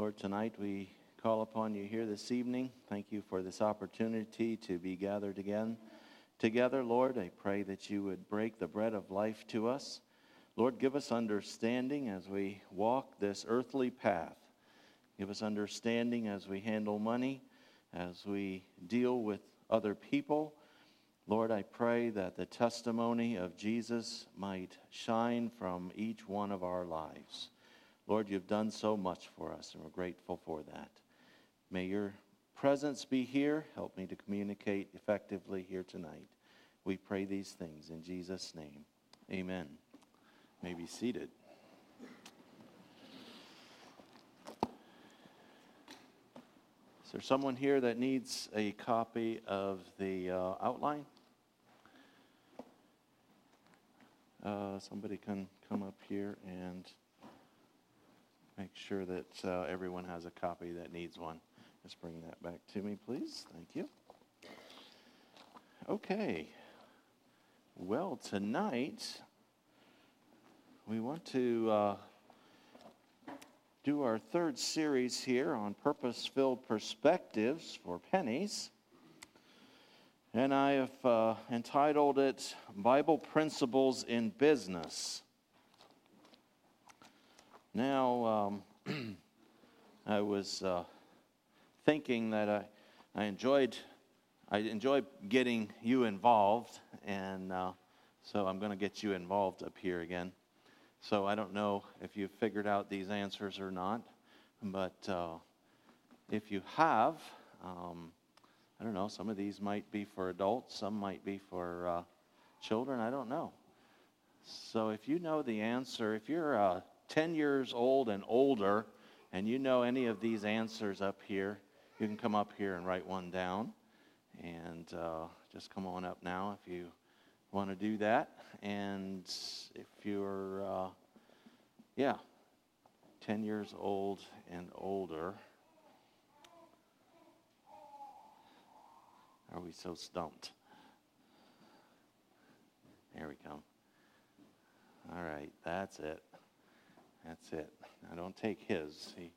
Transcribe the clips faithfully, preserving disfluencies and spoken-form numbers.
Lord, tonight we call upon you here this evening. Thank you for this opportunity to be gathered again together. Lord, I pray that you would break the bread of life to us. Lord, give us understanding as we walk this earthly path. Give us understanding as we handle money, as we deal with other people. Lord, I pray that the testimony of Jesus might shine from each one of our lives. Lord, you've done so much for us, and we're grateful for that. May your presence be here. Help me to communicate effectively here tonight. We pray these things in Jesus' name. Amen. You may be seated. Is there someone here that needs a copy of the uh, outline? Uh, somebody can come up here and make sure that uh, everyone has a copy that needs one. Just bring that back to me, please. Thank you. Okay. Well, tonight we want to uh, do our third series here on purpose-filled perspectives for pennies. And I have uh, entitled it Bible Principles in Business. Now, um, I was uh, thinking that I, I enjoyed I enjoyed getting you involved, and uh, so I'm going to get you involved up here again. So I don't know if you've figured out these answers or not, but uh, if you have, um, I don't know, some of these might be for adults, some might be for uh, children, I don't know. So if you know the answer, if you're uh, ten years old and older, and you know any of these answers up here, you can come up here and write one down. And uh, just come on up now if you want to do that. And if you're, uh, yeah, ten years old and older. Are we so stumped? There we go. All right, that's it. That's it. Now don't take his. He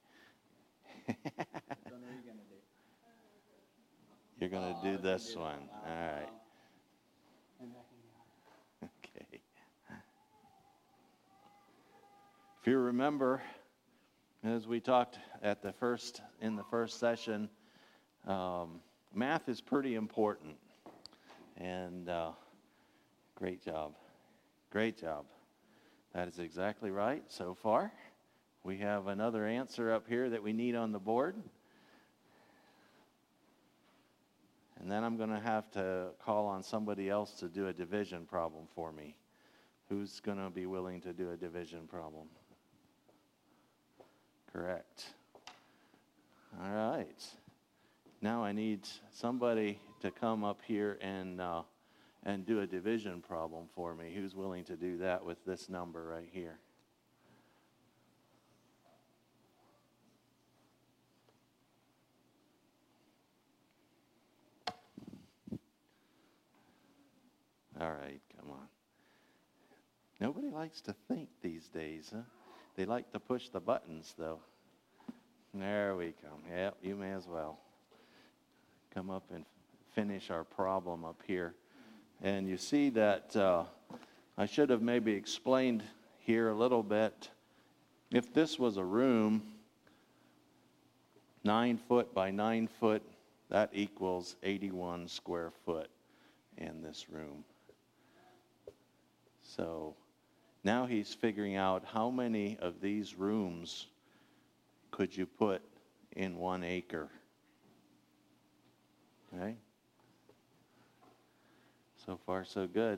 You're going to do this one. All right. Okay. If you remember, as we talked at the first in the first session, um, math is pretty important. And uh, great job. Great job. That is exactly right so far. We have another answer up here that we need on the board. And then I'm going to have to call on somebody else to do a division problem for me. Who's going to be willing to do a division problem? Correct. All right. Now I need somebody to come up here and uh, and do a division problem for me. Who's willing to do that with this number right here? All right, come on. Nobody likes to think these days, huh? They like to push the buttons, though. There we come. Yep, you may as well. Come up and finish our problem up here. And you see that uh, I should have maybe explained here a little bit. If this was a room, nine foot by nine foot, that equals eighty-one square foot in this room. So now he's figuring out how many of these rooms could you put in one acre. Okay? So far, so good.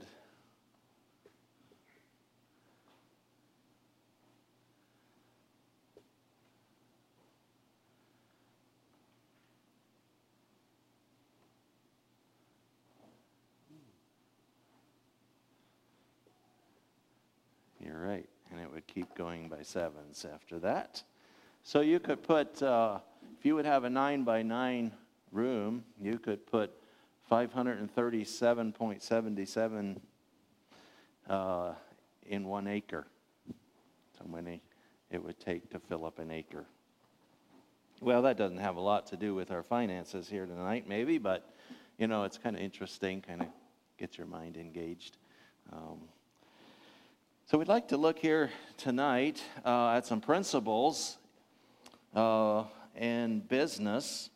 You're right, and it would keep going by sevens after that. So you could put, uh, if you would have a nine by nine room, you could put five hundred thirty-seven point seven seven uh, in one acre. So many it would take to fill up an acre. Well, that doesn't have a lot to do with our finances here tonight, maybe, but, you know, it's kind of interesting, kind of get your mind engaged. Um, so we'd like to look here tonight uh, at some principles uh, in business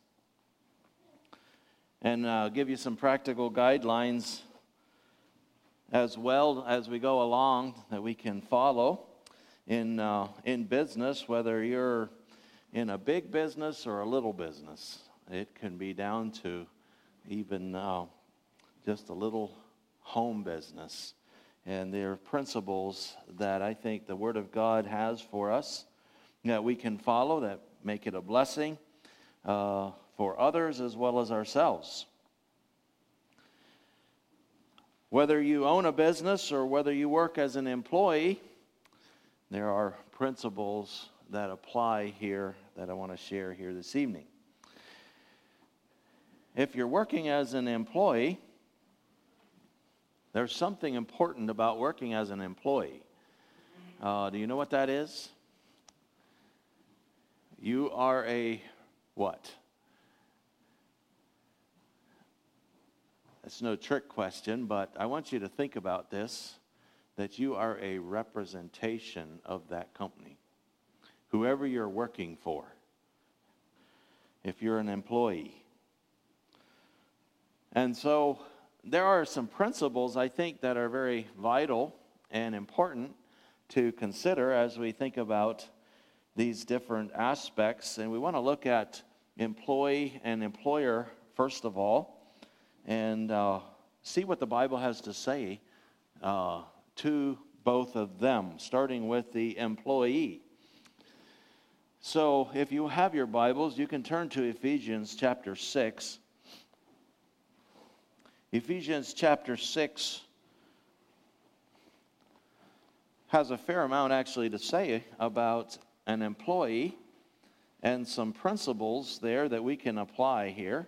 and uh, give you some practical guidelines as well as we go along that we can follow in uh, in business, whether you're in a big business or a little business. It can be down to even uh, just a little home business. And there are principles that I think the Word of God has for us that we can follow that make it a blessing uh, for others as well as ourselves. Whether you own a business or whether you work as an employee, there are principles that apply here that I want to share here this evening. If you're working as an employee, there's something important about working as an employee. Uh, do you know what that is? You are a what? It's no trick question, but I want you to think about this, that you are a representation of that company. Whoever you're working for, if you're an employee. And so there are some principles, I think, that are very vital and important to consider as we think about these different aspects. And we want to look at employee and employer, first of all, and uh, see what the Bible has to say uh, to both of them, starting with the employee. So if you have your Bibles, you can turn to Ephesians chapter six. Ephesians chapter six has a fair amount actually to say about an employee and some principles there that we can apply here.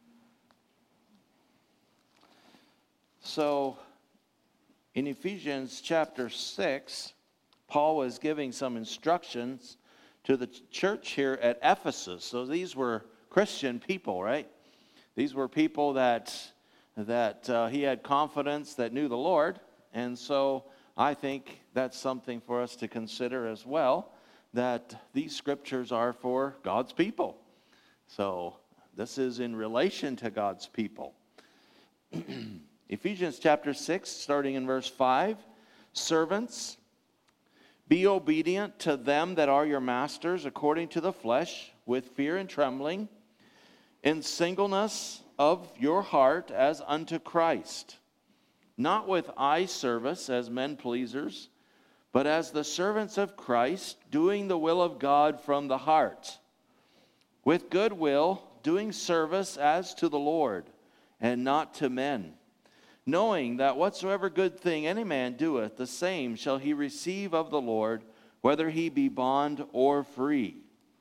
So in Ephesians chapter six, Paul was giving some instructions to the church here at Ephesus. So these were Christian people, right? These were people that that uh, he had confidence that knew the Lord. And so I think that's something for us to consider as well, that these scriptures are for God's people. So this is in relation to God's people. Ephesians chapter six, starting in verse five, servants, be obedient to them that are your masters according to the flesh, with fear and trembling, in singleness of your heart as unto Christ, not with eye service as men pleasers, but as the servants of Christ, doing the will of God from the heart, with good will, doing service as to the Lord, and not to men, knowing that whatsoever good thing any man doeth, the same shall he receive of the Lord, whether he be bond or free.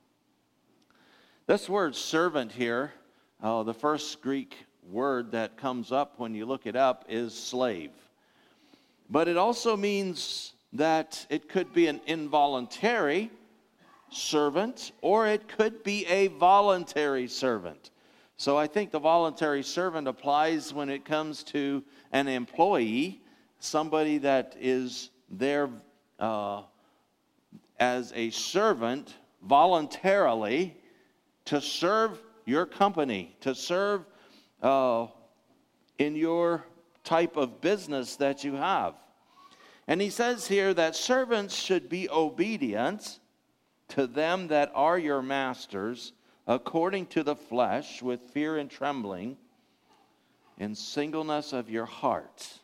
This word servant here, uh, the first Greek word that comes up when you look it up is slave. But it also means that it could be an involuntary servant, or it could be a voluntary servant. So I think the voluntary servant applies when it comes to an employee, somebody that is there uh, as a servant voluntarily to serve your company, to serve uh, in your type of business that you have. And he says here that servants should be obedient to them that are your masters, according to the flesh, with fear and trembling, in singleness of your heart.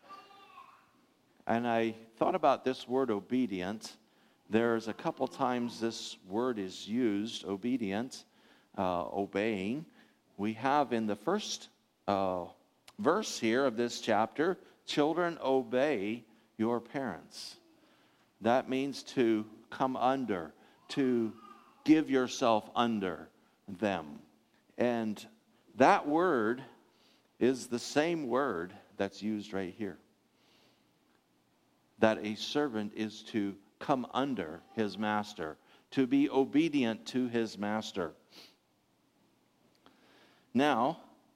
And I thought about this word obedient. There's a couple times this word is used, obedient, uh, obeying. We have in the first uh, verse here of this chapter, children, obey your parents. That means to come under, to give yourself under them. And that word is the same word that's used right here. That a servant is to come under his master, to be obedient to his master. Now,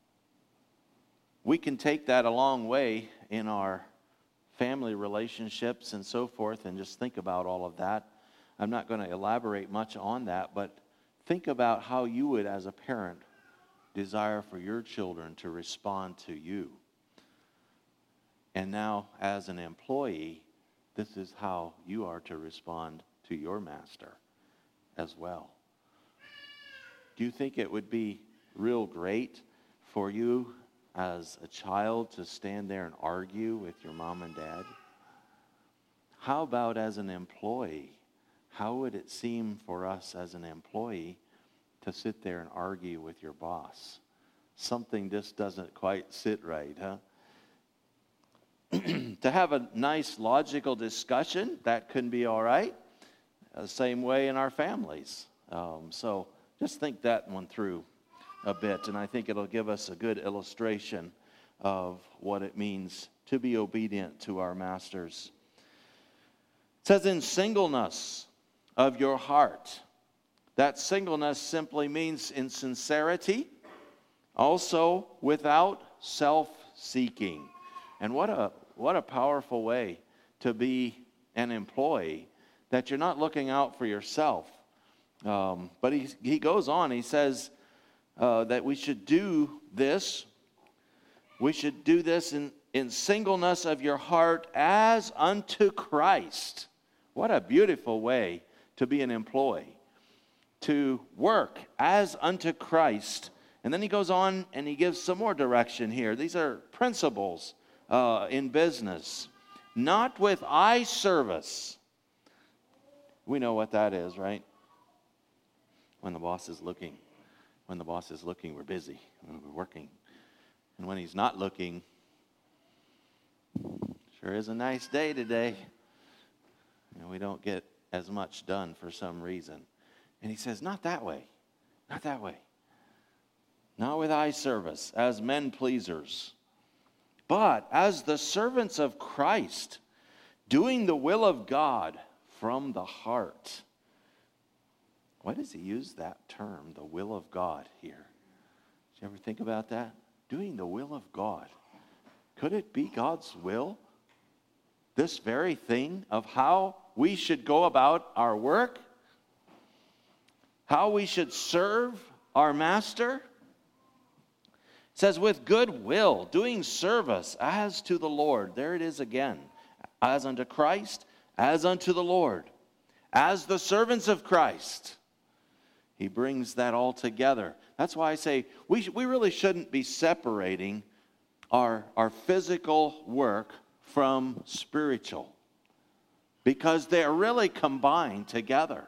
we can take that a long way in our family relationships and so forth, and just think about all of that. I'm not going to elaborate much on that, but think about how you would, as a parent, desire for your children to respond to you. And now, as an employee, this is how you are to respond to your master as well. Do you think it would be real great for you as a child to stand there and argue with your mom and dad? How about as an employee? How would it seem for us as an employee to sit there and argue with your boss? Something just doesn't quite sit right, huh? To have a nice logical discussion, that can be all right. The same way in our families. Um, so just think that one through a bit, and I think it'll give us a good illustration of what it means to be obedient to our masters. It says, in singleness of your heart. That singleness simply means in sincerity, also without self-seeking. And what a what a powerful way to be an employee, that you're not looking out for yourself. Um, but he, he goes on, he says uh, that we should do this, we should do this in, in singleness of your heart as unto Christ. What a beautiful way to be an employee, to work as unto Christ. And then he goes on and he gives some more direction here. These are principles uh, in business. Not with eye service. We know what that is, right? When the boss is looking. When the boss is looking, we're busy. We're working. And when he's not looking, sure is a nice day today. And we don't get as much done for some reason. And he says, not that way. Not that way. Not with eye service, as men pleasers, but as the servants of Christ, doing the will of God from the heart. Why does he use that term, the will of God, here? Did you ever think about that? Doing the will of God. Could it be God's will? This very thing of how we should go about our work? How we should serve our master? It says, with good will, doing service as to the Lord. There it is again. As unto Christ, as unto the Lord. As the servants of Christ. He brings that all together. That's why I say we, sh- we really shouldn't be separating our, our physical work from spiritual. Because they're really combined together.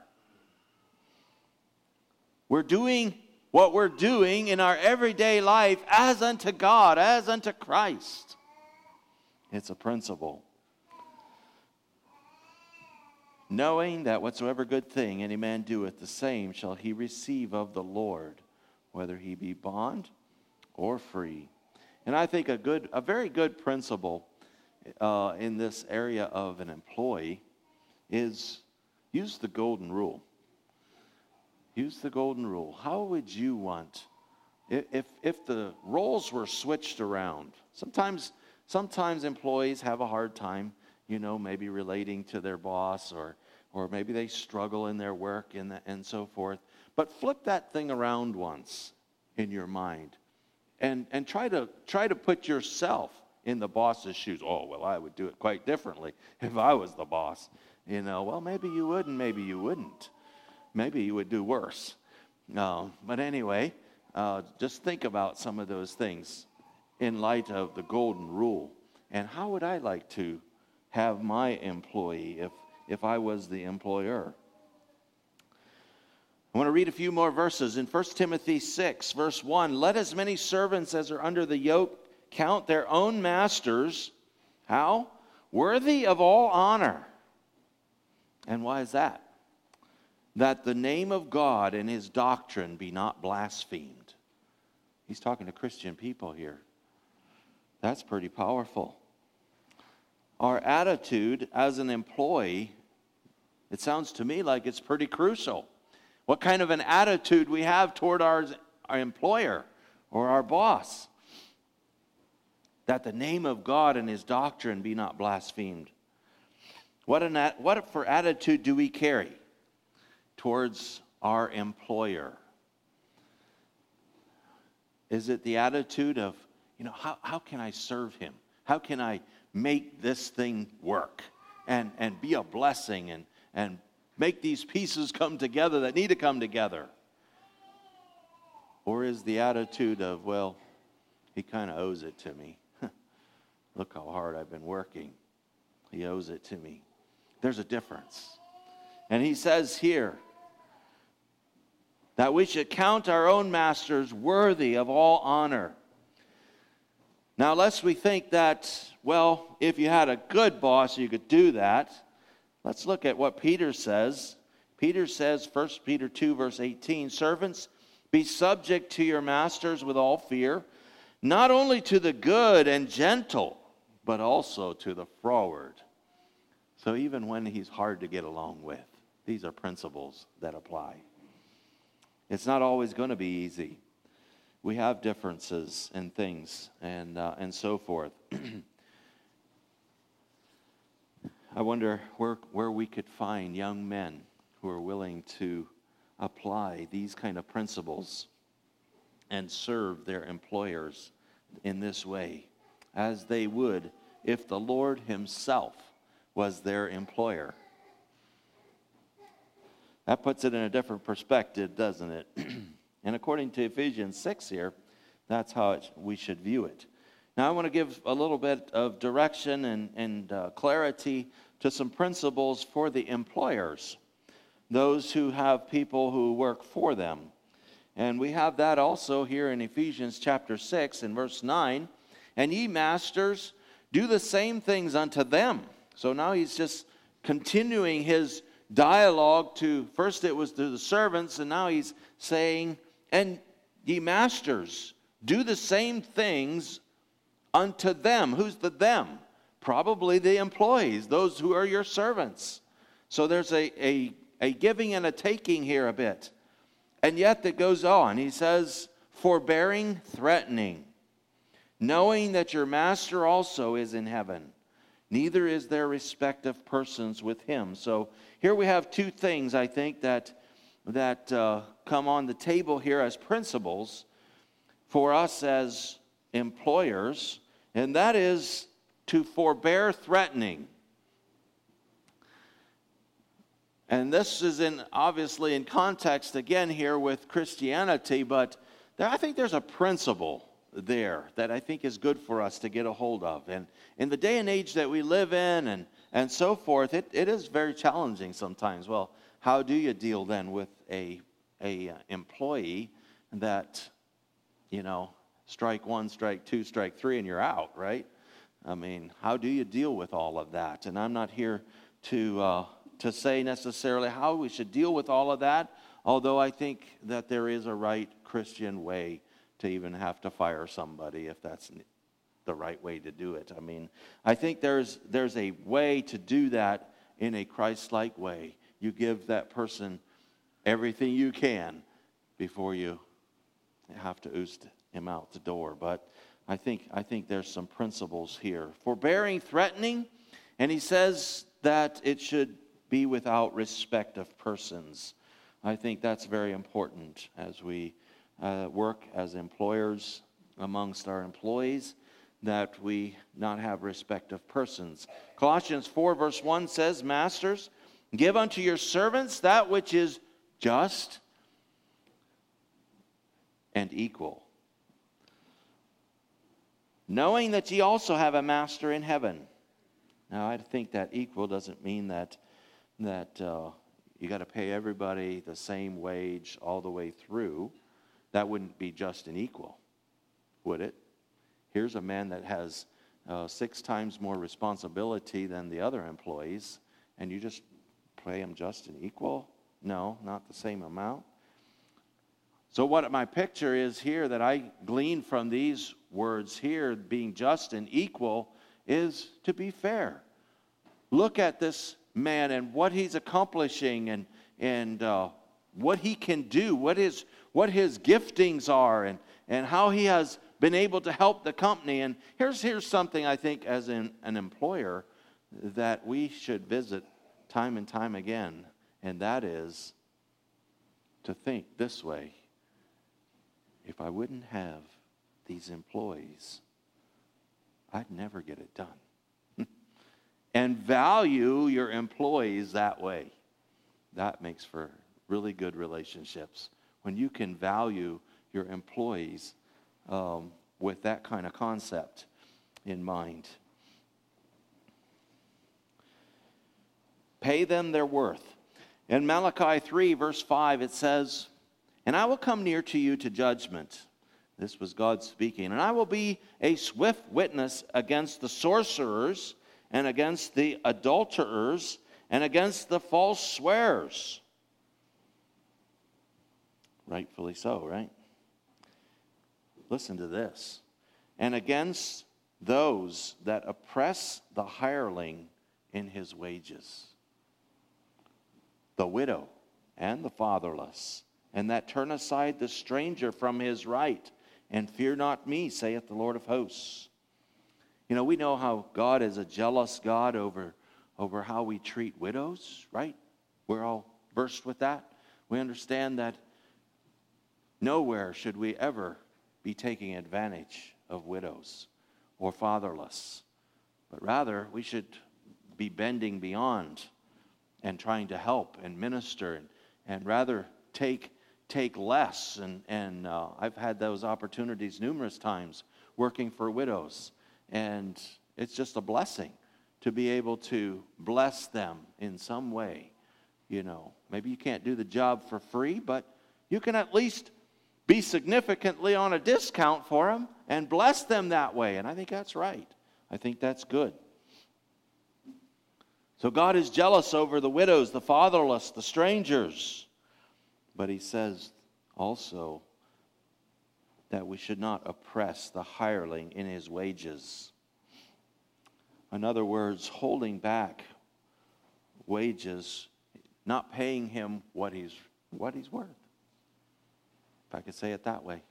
We're doing what we're doing in our everyday life as unto God, as unto Christ. It's a principle. Knowing that whatsoever good thing any man doeth, the same shall he receive of the Lord, whether he be bond or free. And I think a good, a very good principle uh, in this area of an employee is use the golden rule. Use the golden rule. How would you want, if if the roles were switched around? Sometimes, sometimes employees have a hard time, you know, maybe relating to their boss, or or maybe they struggle in their work and the, and so forth. But flip that thing around once in your mind, and and try to try to put yourself in the boss's shoes. Oh, well, I would do it quite differently if I was the boss. You know, well, maybe you would, and maybe you wouldn't. Maybe you would do worse. No, but anyway, uh, just think about some of those things in light of the golden rule. And how would I like to have my employee if, if I was the employer? I want to read a few more verses. In First Timothy six, verse one, let as many servants as are under the yoke count their own masters, how? Worthy of all honor. And why is that? That the name of God and his doctrine be not blasphemed. He's talking to Christian people here. That's pretty powerful. Our attitude as an employee, it sounds to me like it's pretty crucial. What kind of an attitude we have toward our, our employer or our boss. That the name of God and his doctrine be not blasphemed. What, an, what for attitude do we carry towards our employer? Is it the attitude of, you know, how, how can I serve him? How can I make this thing work and, and be a blessing and, and make these pieces come together that need to come together? Or is the attitude of, well, he kind of owes it to me. Look how hard I've been working. He owes it to me. There's a difference. And he says here that we should count our own masters worthy of all honor. Now, lest we think that, well, if you had a good boss, you could do that. Let's look at what Peter says. Peter says, First Peter two, verse eighteen, servants, be subject to your masters with all fear, not only to the good and gentle, but also to the froward. So even when he's hard to get along with, these are principles that apply. It's not always going to be easy. We have differences in things and uh, and so forth. I wonder where where we could find young men who are willing to apply these kind of principles and serve their employers in this way, as they would if the Lord himself was their employer. That puts it in a different perspective, doesn't it? And according to Ephesians six here, that's how it, we should view it. Now I want to give a little bit of direction and, and uh, clarity to some principles for the employers, those who have people who work for them. And we have that also here in Ephesians chapter six and verse nine. And ye masters, do the same things unto them. So now he's just continuing his dialogue to, first it was to the servants, and now he's saying, and ye masters, do the same things unto them. Who's the them? Probably the employees, those who are your servants. So there's a, a, a giving and a taking here a bit. And yet it goes on. He says, forbearing, threatening, knowing that your master also is in heaven. Neither is there respect of persons with him. So here we have two things, I think, that, that uh, come on the table here as principles for us as employers, and that is to forbear threatening. And this is in obviously in context again here with Christianity, but there, I think there's a principle there that I think is good for us to get a hold of. And in the day and age that we live in and, and so forth, it, it is very challenging sometimes. Well, how do you deal then with a, a employee that, you know, strike one, strike two, strike three, and you're out, right? I mean, how do you deal with all of that? And I'm not here to uh, to say necessarily how we should deal with all of that, although I think that there is a right Christian way to even have to fire somebody if that's the right way to do it. I mean, I think there's there's a way to do that in a Christ-like way. You give that person everything you can before you have to oost him out the door. But I think I think there's some principles here. Forbearing, threatening, and he says that it should be without respect of persons. I think that's very important as we uh, work as employers amongst our employees, that we not have respect of persons. Colossians four verse one says, masters, give unto your servants that which is just and equal, knowing that ye also have a master in heaven. Now, I think that equal doesn't mean that that uh, you got to pay everybody the same wage all the way through. That wouldn't be just and equal, would it? Here's a man that has uh, six times more responsibility than the other employees, and you just pay him just and equal? No, not the same amount. So what my picture is here that I glean from these words here, being just and equal, is to be fair. Look at this man and what he's accomplishing and, and uh, what he can do, what his, what his giftings are and, and how he has been able to help the company. And here's, here's something I think as an, an employer that we should visit time and time again, and that is to think this way: if I wouldn't have these employees, I'd never get it done. And value your employees that way. That makes for really good relationships. When you can value your employees um, with that kind of concept in mind. Pay them their worth. In Malachi three, verse five, it says, "And I will come near to you to judgment." This was God speaking. "And I will be a swift witness against the sorcerers and against the adulterers and against the false swearers." Rightfully so, right? Listen to this. "And against those that oppress the hireling in his wages, the widow and the fatherless, and that turn aside the stranger from his right, and fear not me, saith the Lord of hosts." You know, we know how God is a jealous God over, over how we treat widows, right? We're all versed with that. We understand that nowhere should we ever be taking advantage of widows or fatherless, but rather we should be bending beyond and trying to help and minister and, and rather take take less. And, and uh, I've had those opportunities numerous times working for widows, and it's just a blessing to be able to bless them in some way. You know, maybe you can't do the job for free, but you can at least be significantly on a discount for them and bless them that way. And I think that's right. I think that's good. So God is jealous over the widows, the fatherless, the strangers. But he says also that we should not oppress the hireling in his wages. In other words, holding back wages, not paying him what he's what he's worth. If I could say it that way.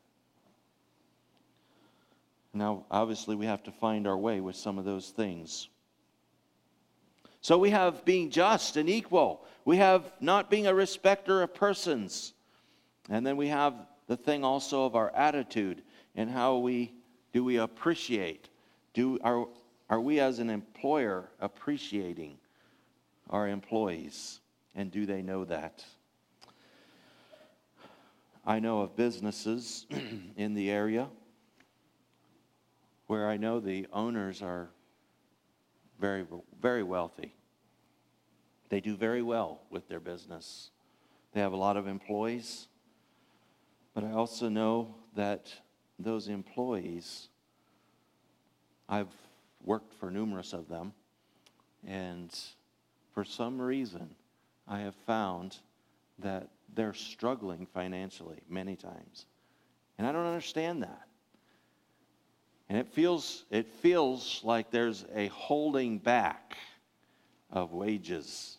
Now, obviously, we have to find our way with some of those things. So we have being just and equal. We have not being a respecter of persons. And then we have the thing also of our attitude and how we do we appreciate. Do are are we as an employer appreciating our employees? And do they know that? I know of businesses in the area where I know the owners are very, very wealthy. They do very well with their business. They have a lot of employees. But I also know that those employees, I've worked for numerous of them, and for some reason, I have found that they're struggling financially many times. And I don't understand that. And it feels it feels like there's a holding back of wages.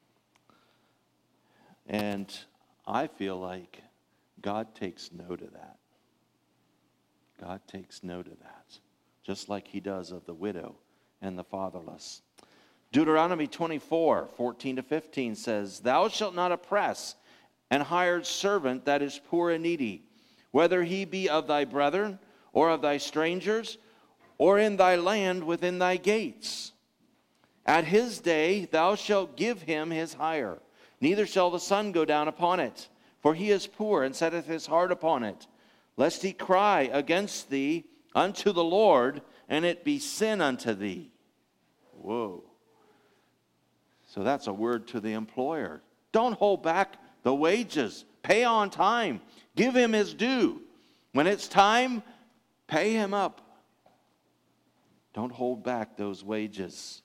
And I feel like God takes note of that. God takes note of that, just like he does of the widow and the fatherless. Deuteronomy twenty-four, fourteen to fifteen says, "Thou shalt not oppress an hired servant that is poor and needy, whether he be of thy brethren or of thy strangers, or in thy land within thy gates. At his day thou shalt give him his hire, neither shall the sun go down upon it, for he is poor and setteth his heart upon it, lest he cry against thee unto the Lord, and it be sin unto thee." Whoa. So that's a word to the employer. Don't hold back the wages. Pay on time. Give him his due. When it's time, pay him up. Don't hold back those wages.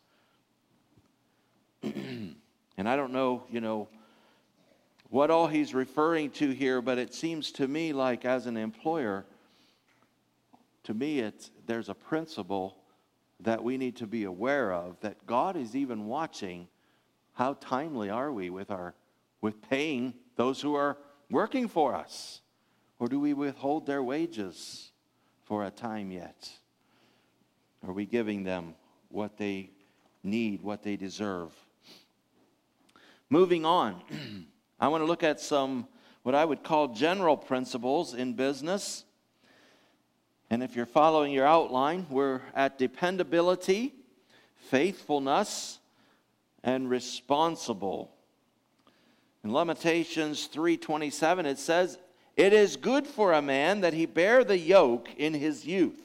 And I don't know, you know, what all he's referring to here, but it seems to me like as an employer, to me it's there's a principle that we need to be aware of, that God is even watching. How timely are we with our with paying those who are working for us? Or do we withhold their wages for a time yet? Are we giving them what they need, what they deserve? Moving on, I want to look at some what I would call general principles in business. And if you're following your outline, we're at dependability, faithfulness, and responsible. In Lamentations three twenty-seven, it says, "It is good for a man that he bear the yoke in his youth."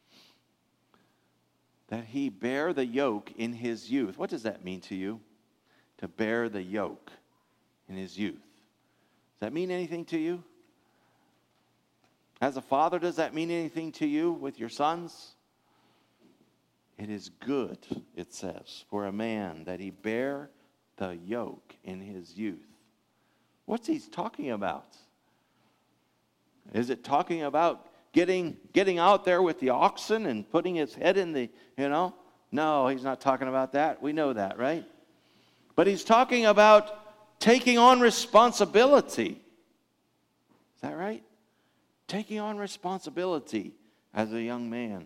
That he bear the yoke in his youth. What does that mean to you? To bear the yoke in his youth. Does that mean anything to you? As a father, does that mean anything to you with your sons? It is good, it says, for a man that he bear the yoke in his youth. What's he talking about? Is it talking about getting getting out there with the oxen and putting his head in the, you know? No, he's not talking about that. We know that, right? But he's talking about taking on responsibility. Is that right? Taking on responsibility as a young man.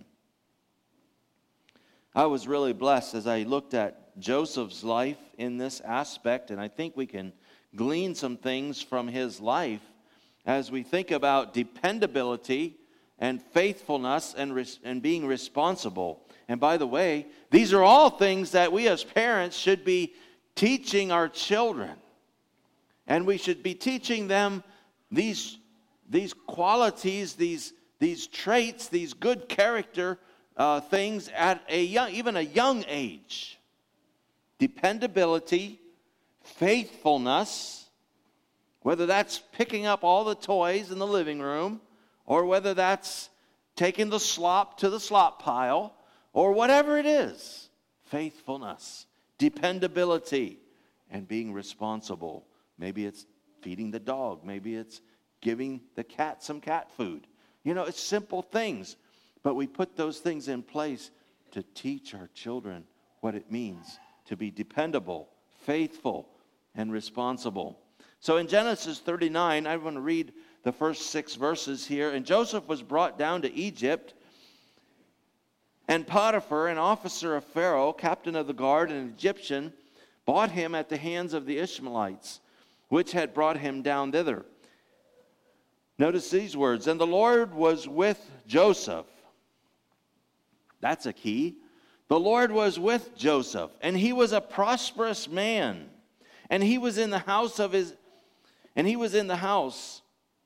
I was really blessed as I looked at Joseph's life in this aspect, and I think we can glean some things from his life as we think about dependability and faithfulness and, res- and being responsible. And by the way, these are all things that we as parents should be teaching our children. And we should be teaching them these, these qualities, these, these traits, these good character uh, things at a young, even a young age. Dependability, faithfulness, whether that's picking up all the toys in the living room, or whether that's taking the slop to the slop pile, or whatever it is. Faithfulness, dependability, and being responsible. Maybe it's feeding the dog. Maybe it's giving the cat some cat food. You know, it's simple things. But we put those things in place to teach our children what it means to be dependable, faithful, and responsible. So in Genesis thirty-nine, I want to read the first six verses here. "And Joseph was brought down to Egypt, and Potiphar, an officer of Pharaoh, captain of the guard, an Egyptian, bought him at the hands of the Ishmaelites, which had brought him down thither." Notice these words, "And the Lord was with Joseph." That's a key. The Lord was with Joseph, and he was a prosperous man. And he was in the house of his, and he was in the house,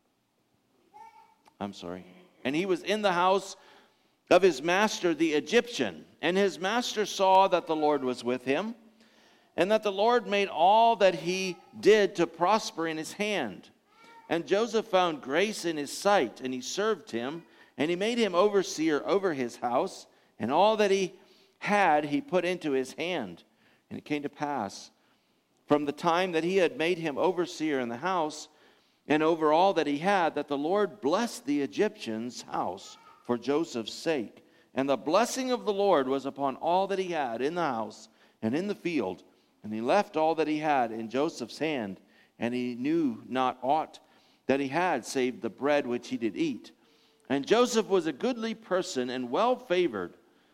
I'm sorry, and he was in the house of his master, the Egyptian. And his master saw that the Lord was with him, and that the Lord made all that he did to prosper in his hand. And Joseph found grace in his sight, and he served him, and he made him overseer over his house, and all that he had he put into his hand. And it came to pass, from the time that he had made him overseer in the house, and over all that he had, that the Lord blessed the Egyptian's house for Joseph's sake. And the blessing of the Lord was upon all that he had in the house and in the field. And he left all that he had in Joseph's hand, and he knew not aught that he had, save the bread which he did eat. And Joseph was a goodly person and well favored.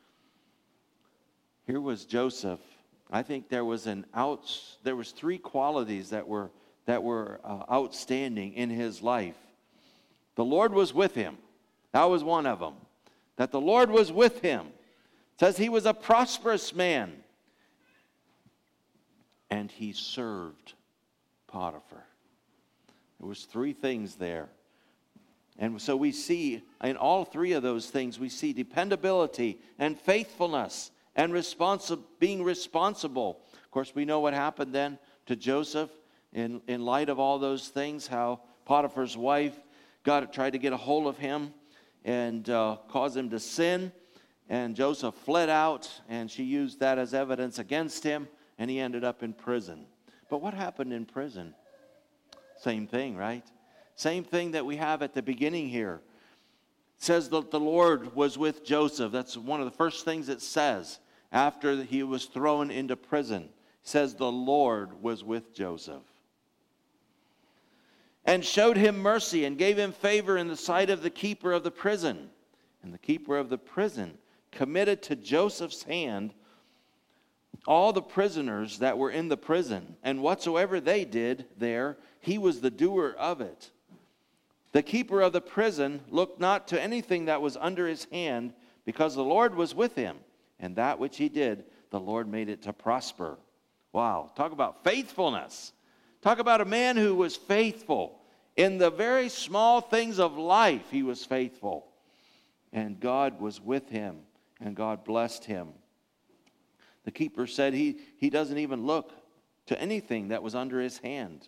Here was Joseph. I think there was an out. There was three qualities that were that were uh, outstanding in his life. The Lord was with him. That was one of them. That the Lord was with him. It says he was a prosperous man. And he served Potiphar. There was three things there. And so we see in all three of those things, we see dependability and faithfulness and responsi- being responsible. Of course, we know what happened then to Joseph in, in light of all those things, how Potiphar's wife got tried to get a hold of him and uh, cause him to sin. And Joseph fled out, and she used that as evidence against him, and he ended up in prison. But what happened in prison? Same thing, right? Same thing that we have at the beginning here. It says that the Lord was with Joseph. That's one of the first things it says after he was thrown into prison. It says the Lord was with Joseph. and showed him mercy and gave him favor in the sight of the keeper of the prison. And the keeper of the prison committed to Joseph's hand all the prisoners that were in the prison, and whatsoever they did there, he was the doer of it. The keeper of the prison looked not to anything that was under his hand, because the Lord was with him, and that which he did, the Lord made it to prosper. Wow, talk about faithfulness. Talk about a man who was faithful. In the very small things of life, he was faithful. And God was with him, and God blessed him. The keeper said he, he doesn't even look to anything that was under his hand.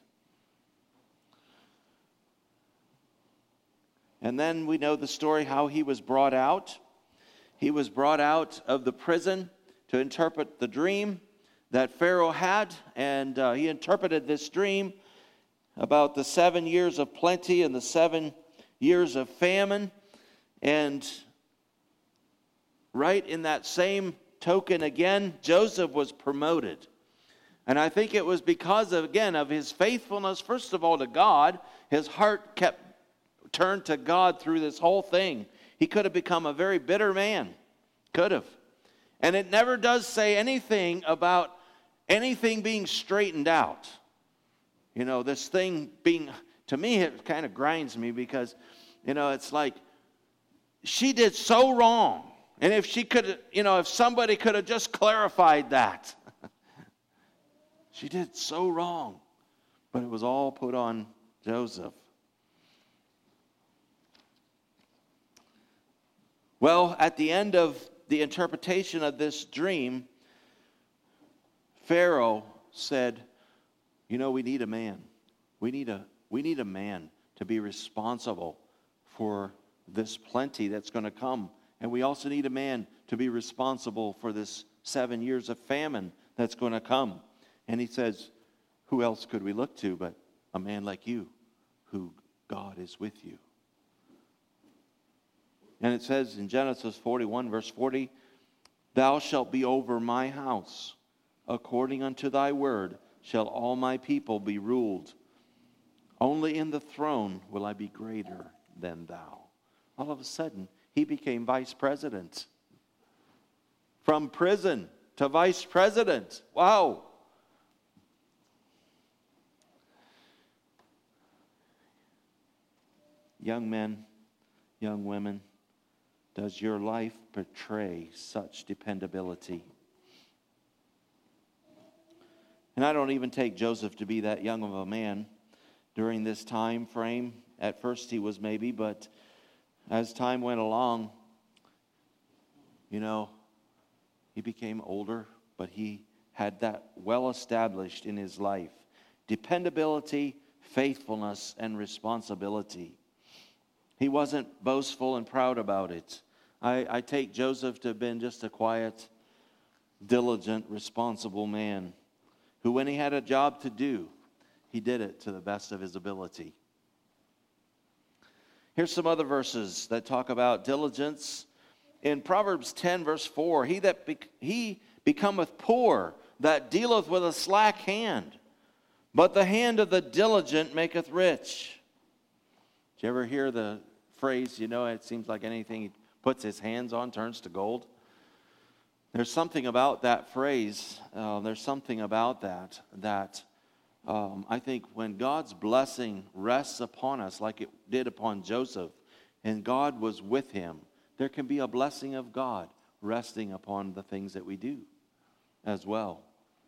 And then we know the story how he was brought out. He was brought out of the prison to interpret the dream that Pharaoh had. And uh, he interpreted this dream about the seven years of plenty and the seven years of famine. And right in that same token again, Joseph was promoted. And I think it was because, of, again, of his faithfulness, first of all, to God. His heart kept turned to God through this whole thing. He could have become a very bitter man. Could have. And it never does say anything about anything being straightened out. You know, this thing being, to me, it kind of grinds me because, you know, it's like, she did so wrong. And if she could, you know, if somebody could have just clarified that. She did so wrong. But it was all put on Joseph. Well, at the end of the interpretation of this dream, Pharaoh said, you know, we need a man. We need a, we need a man to be responsible for this plenty that's going to come. And we also need a man to be responsible for this seven years of famine that's going to come. And he says, who else could we look to but a man like you, who God is with you? And it says in Genesis forty-one, verse forty, thou shalt be over my house. According unto thy word shall all my people be ruled. Only in the throne will I be greater than thou. All of a sudden, he became vice president. From prison to vice president. Wow. Young men, young women, does your life portray such dependability? And I don't even take Joseph to be that young of a man during this time frame. At first he was maybe, but as time went along, you know, he became older, but he had that well established in his life. Dependability, faithfulness, and responsibility. He wasn't boastful and proud about it. I, I take Joseph to have been just a quiet, diligent, responsible man who, when he had a job to do, he did it to the best of his ability. Here's some other verses that talk about diligence. In Proverbs ten, verse four, he that be, he becometh poor, that dealeth with a slack hand, but the hand of the diligent maketh rich. Did you ever hear the phrase, you know, it seems like anything he puts his hands on turns to gold? There's something about that phrase, uh, there's something about that, that um, I think when God's blessing rests upon us like it did upon Joseph, and God was with him, there can be a blessing of God resting upon the things that we do as well.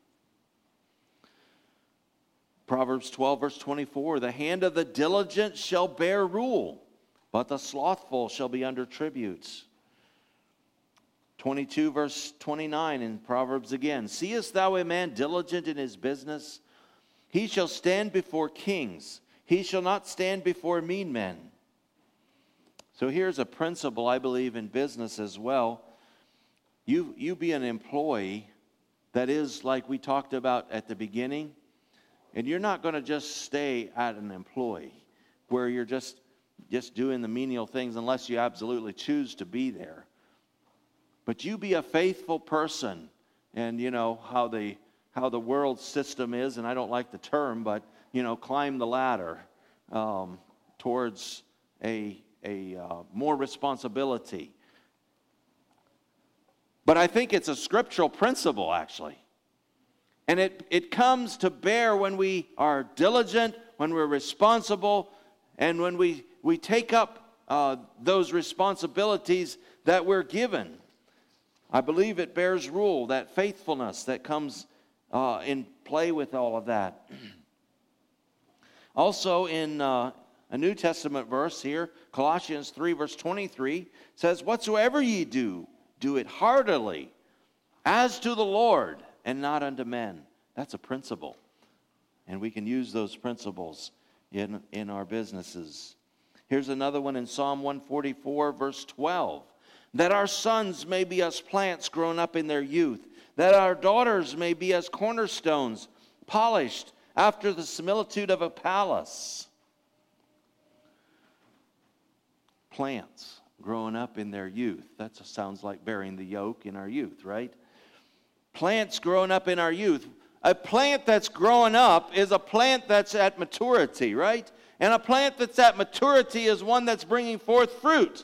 Proverbs twelve, verse twenty-four, the hand of the diligent shall bear rule, but the slothful shall be under tributes. twenty-two, verse twenty-nine in Proverbs again, seest thou a man diligent in his business? He shall stand before kings. He shall not stand before mean men. So here's a principle, I believe, in business as well. You, you be an employee that is like we talked about at the beginning. And you're not going to just stay at an employee where you're just, just doing the menial things unless you absolutely choose to be there. But you be a faithful person. And you know how the how the world system is, and I don't like the term, but you know, climb the ladder. um, towards a, a uh, more responsibility. But I think it's a scriptural principle, actually. And it, it comes to bear when we are diligent, when we're responsible, and when we, we take up uh, those responsibilities that we're given. I believe it bears rule, that faithfulness that comes uh, in play with all of that. Also in uh, a New Testament verse here, Colossians three verse twenty-three says, "Whatsoever ye do, do it heartily, as to the Lord, and not unto men." That's a principle. And we can use those principles in, in our businesses. Here's another one in Psalm one forty-four, verse twelve. "That our sons may be as plants grown up in their youth, that our daughters may be as cornerstones, polished after the similitude of a palace." Plants growing up in their youth. That sounds like bearing the yoke in our youth, right? Plants growing up in our youth. A plant that's growing up is a plant that's at maturity, right? And a plant that's at maturity is one that's bringing forth fruit.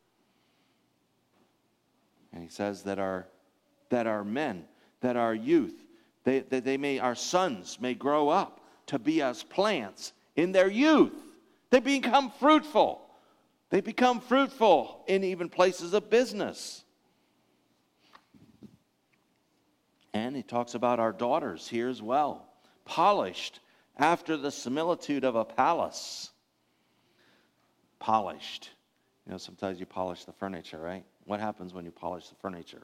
And he says that our that our men, that our youth, they, that they may, our sons may grow up to be as plants in their youth. They become fruitful. They become fruitful in even places of business. And he talks about our daughters here as well. Polished after the similitude of a palace. Polished. You know, sometimes you polish the furniture, right? What happens when you polish the furniture?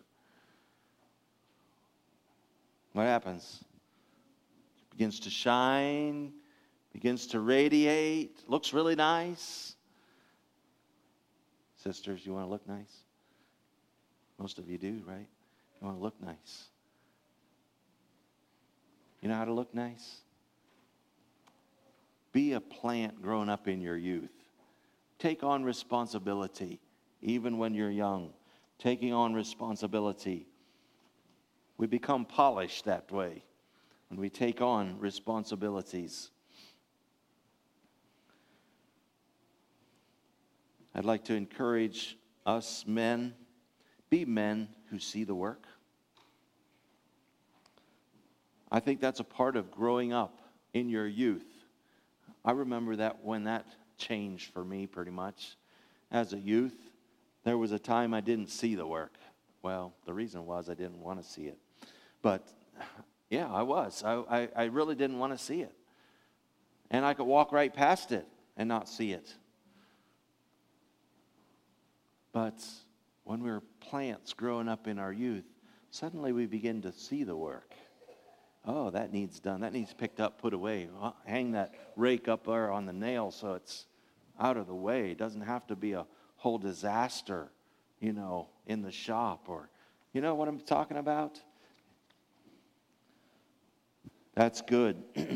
What happens? It begins to shine, begins to radiate, looks really nice. Sisters, you want to look nice? Most of you do, right? You want to look nice. You know how to look nice? Be a plant grown up in your youth. Take on responsibility, even when you're young. Taking on responsibility. We become polished that way when we take on responsibilities. I'd like to encourage us men, be men who see the work. I think that's a part of growing up in your youth. I remember that when that changed for me pretty much. As a youth, there was a time I didn't see the work. Well, the reason was I didn't want to see it. But, yeah, I was. I, I, I really didn't want to see it. And I could walk right past it and not see it. But when we're plants growing up in our youth, suddenly we begin to see the work. Oh, that needs done. That needs picked up, put away. Well, hang that rake up there on the nail so it's out of the way. It doesn't have to be a whole disaster, you know, in the shop. Or, you know what I'm talking about? That's good.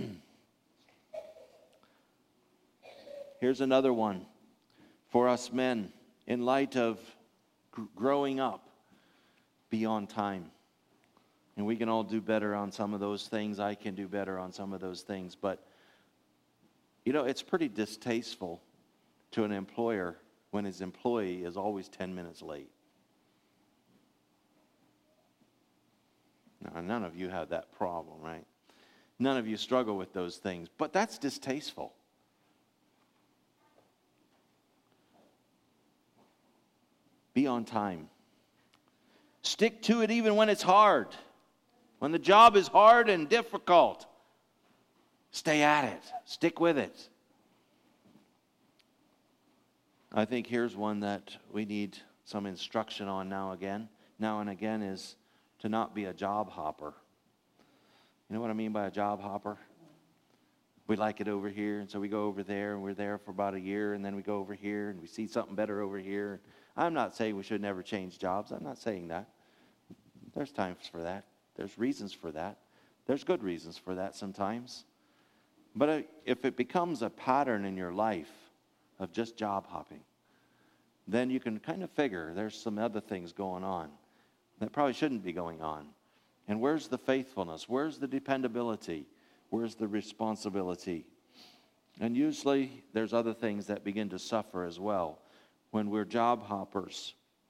Here's another one for us men. In light of gr- growing up, be on time. And we can all do better on some of those things. I can do better on some of those things. But, you know, it's pretty distasteful to an employer when his employee is always ten minutes late. Now, none of you have that problem, right? None of you struggle with those things. But that's distasteful. Be on time. Stick to it even when it's hard. When the job is hard and difficult, stay at it. Stick with it. I think here's one that we need some instruction on now again. Now and again is to not be a job hopper. You know what I mean by a job hopper? We like it over here, and so we go over there, and we're there for about a year, and then we go over here, and we see something better over here. I'm not saying we should never change jobs. I'm not saying that. There's times for that. There's reasons for that. There's good reasons for that sometimes. But if it becomes a pattern in your life of just job hopping, then you can kind of figure there's some other things going on that probably shouldn't be going on. And where's the faithfulness? Where's the dependability? Where's the responsibility? And usually there's other things that begin to suffer as well when we're job hoppers.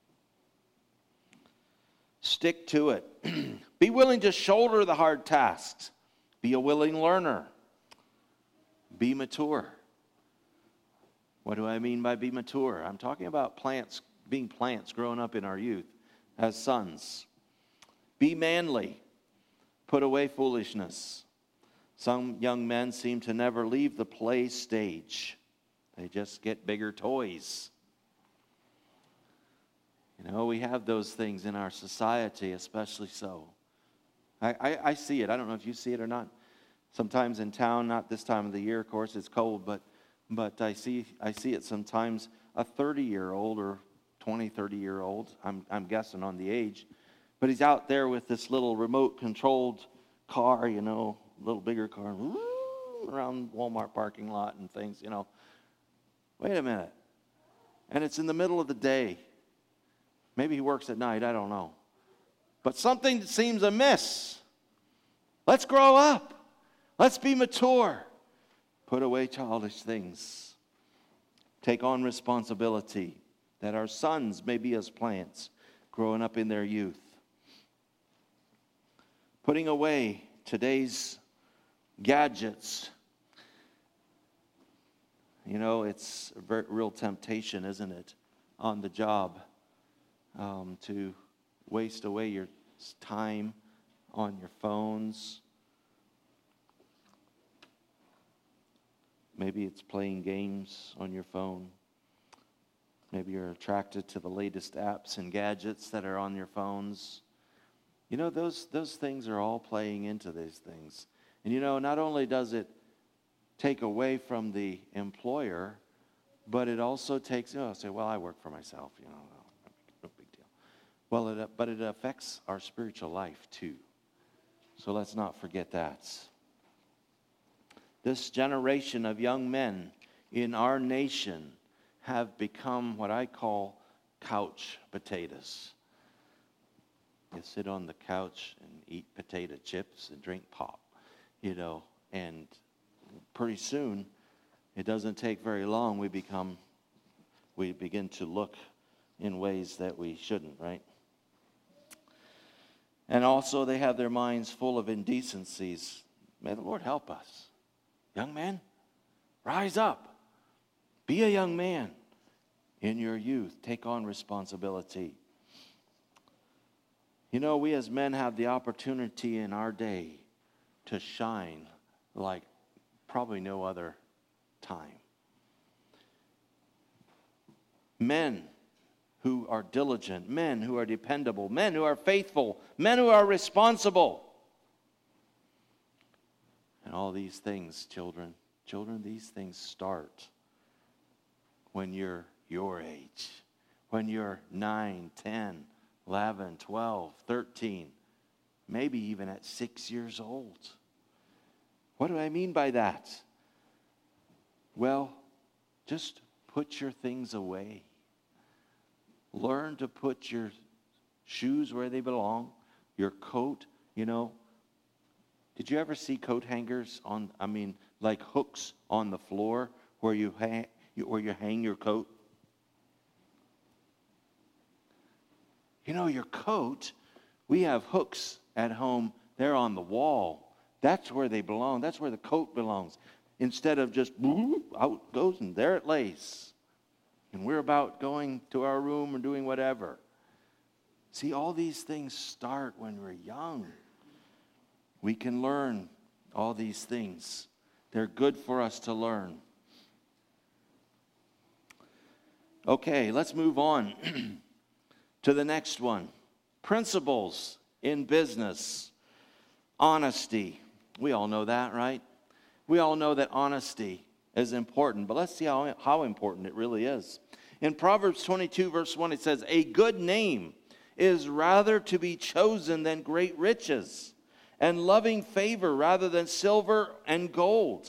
Stick to it. Be willing to shoulder the hard tasks. Be a willing learner. Be mature. What do I mean by be mature? I'm talking about plants, being plants growing up in our youth as sons. Be manly. Put away foolishness. Some young men seem to never leave the play stage. They just get bigger toys. You know, we have those things in our society, especially so. I, I, I see it. I don't know if you see it or not. Sometimes in town, not this time of the year, of course, it's cold, but but I see I see it sometimes. A thirty-year-old or twenty, thirty-year-old, I'm I'm guessing on the age, but he's out there with this little remote-controlled car, you know, a little bigger car, around Walmart parking lot and things, you know. Wait a minute. And it's in the middle of the day. Maybe he works at night, I don't know. But something seems amiss. Let's grow up. Let's be mature. Put away childish things. Take on responsibility that our sons may be as plants growing up in their youth. Putting away today's gadgets. You know, it's a very, real temptation, isn't it, on the job um, to waste away your time on your phones. Maybe it's playing games on your phone. Maybe you're attracted to the latest apps and gadgets that are on your phones. You know, those those things are all playing into these things. And you know, not only does it take away from the employer, but it also takes, you know, say, well, I work for myself, you know, no big deal. Well, it, but it affects our spiritual life too. So let's not forget that. This generation of young men in our nation have become what I call couch potatoes. You sit on the couch and eat potato chips and drink pop, you know, and pretty soon, it doesn't take very long, we become, we begin to look in ways that we shouldn't, right? And also they have their minds full of indecencies. May the Lord help us. Young men, rise up. Be a young man in your youth. Take on responsibility. You know, we as men have the opportunity in our day to shine like probably no other time. Men who are diligent, men who are dependable, men who are faithful, men who are responsible. And all these things, children, children, these things start when you're your age, when you're nine, ten, eleven, twelve, thirteen, maybe even at six years old. What do I mean by that? Well, just put your things away. Learn to put your shoes where they belong, your coat, you know. Did you ever see coat hangers on, I mean, like hooks on the floor where you hang, where you hang your coat? You know, your coat, we have hooks at home. They're on the wall. That's where they belong. That's where the coat belongs. Instead of just out it goes and there it lays. And we're about going to our room or doing whatever. See, all these things start when we're young. We can learn all these things. They're good for us to learn. Okay, let's move on to the next one. Principles in business. Honesty. We all know that, right? We all know that honesty is important, but let's see how, how important it really is. In Proverbs twenty-two, verse one, it says, "A good name is rather to be chosen than great riches, and loving favor rather than silver and gold."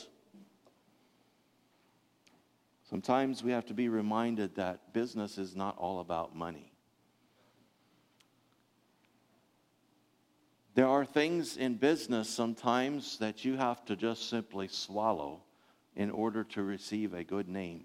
Sometimes we have to be reminded that business is not all about money. There are things in business sometimes that you have to just simply swallow in order to receive a good name.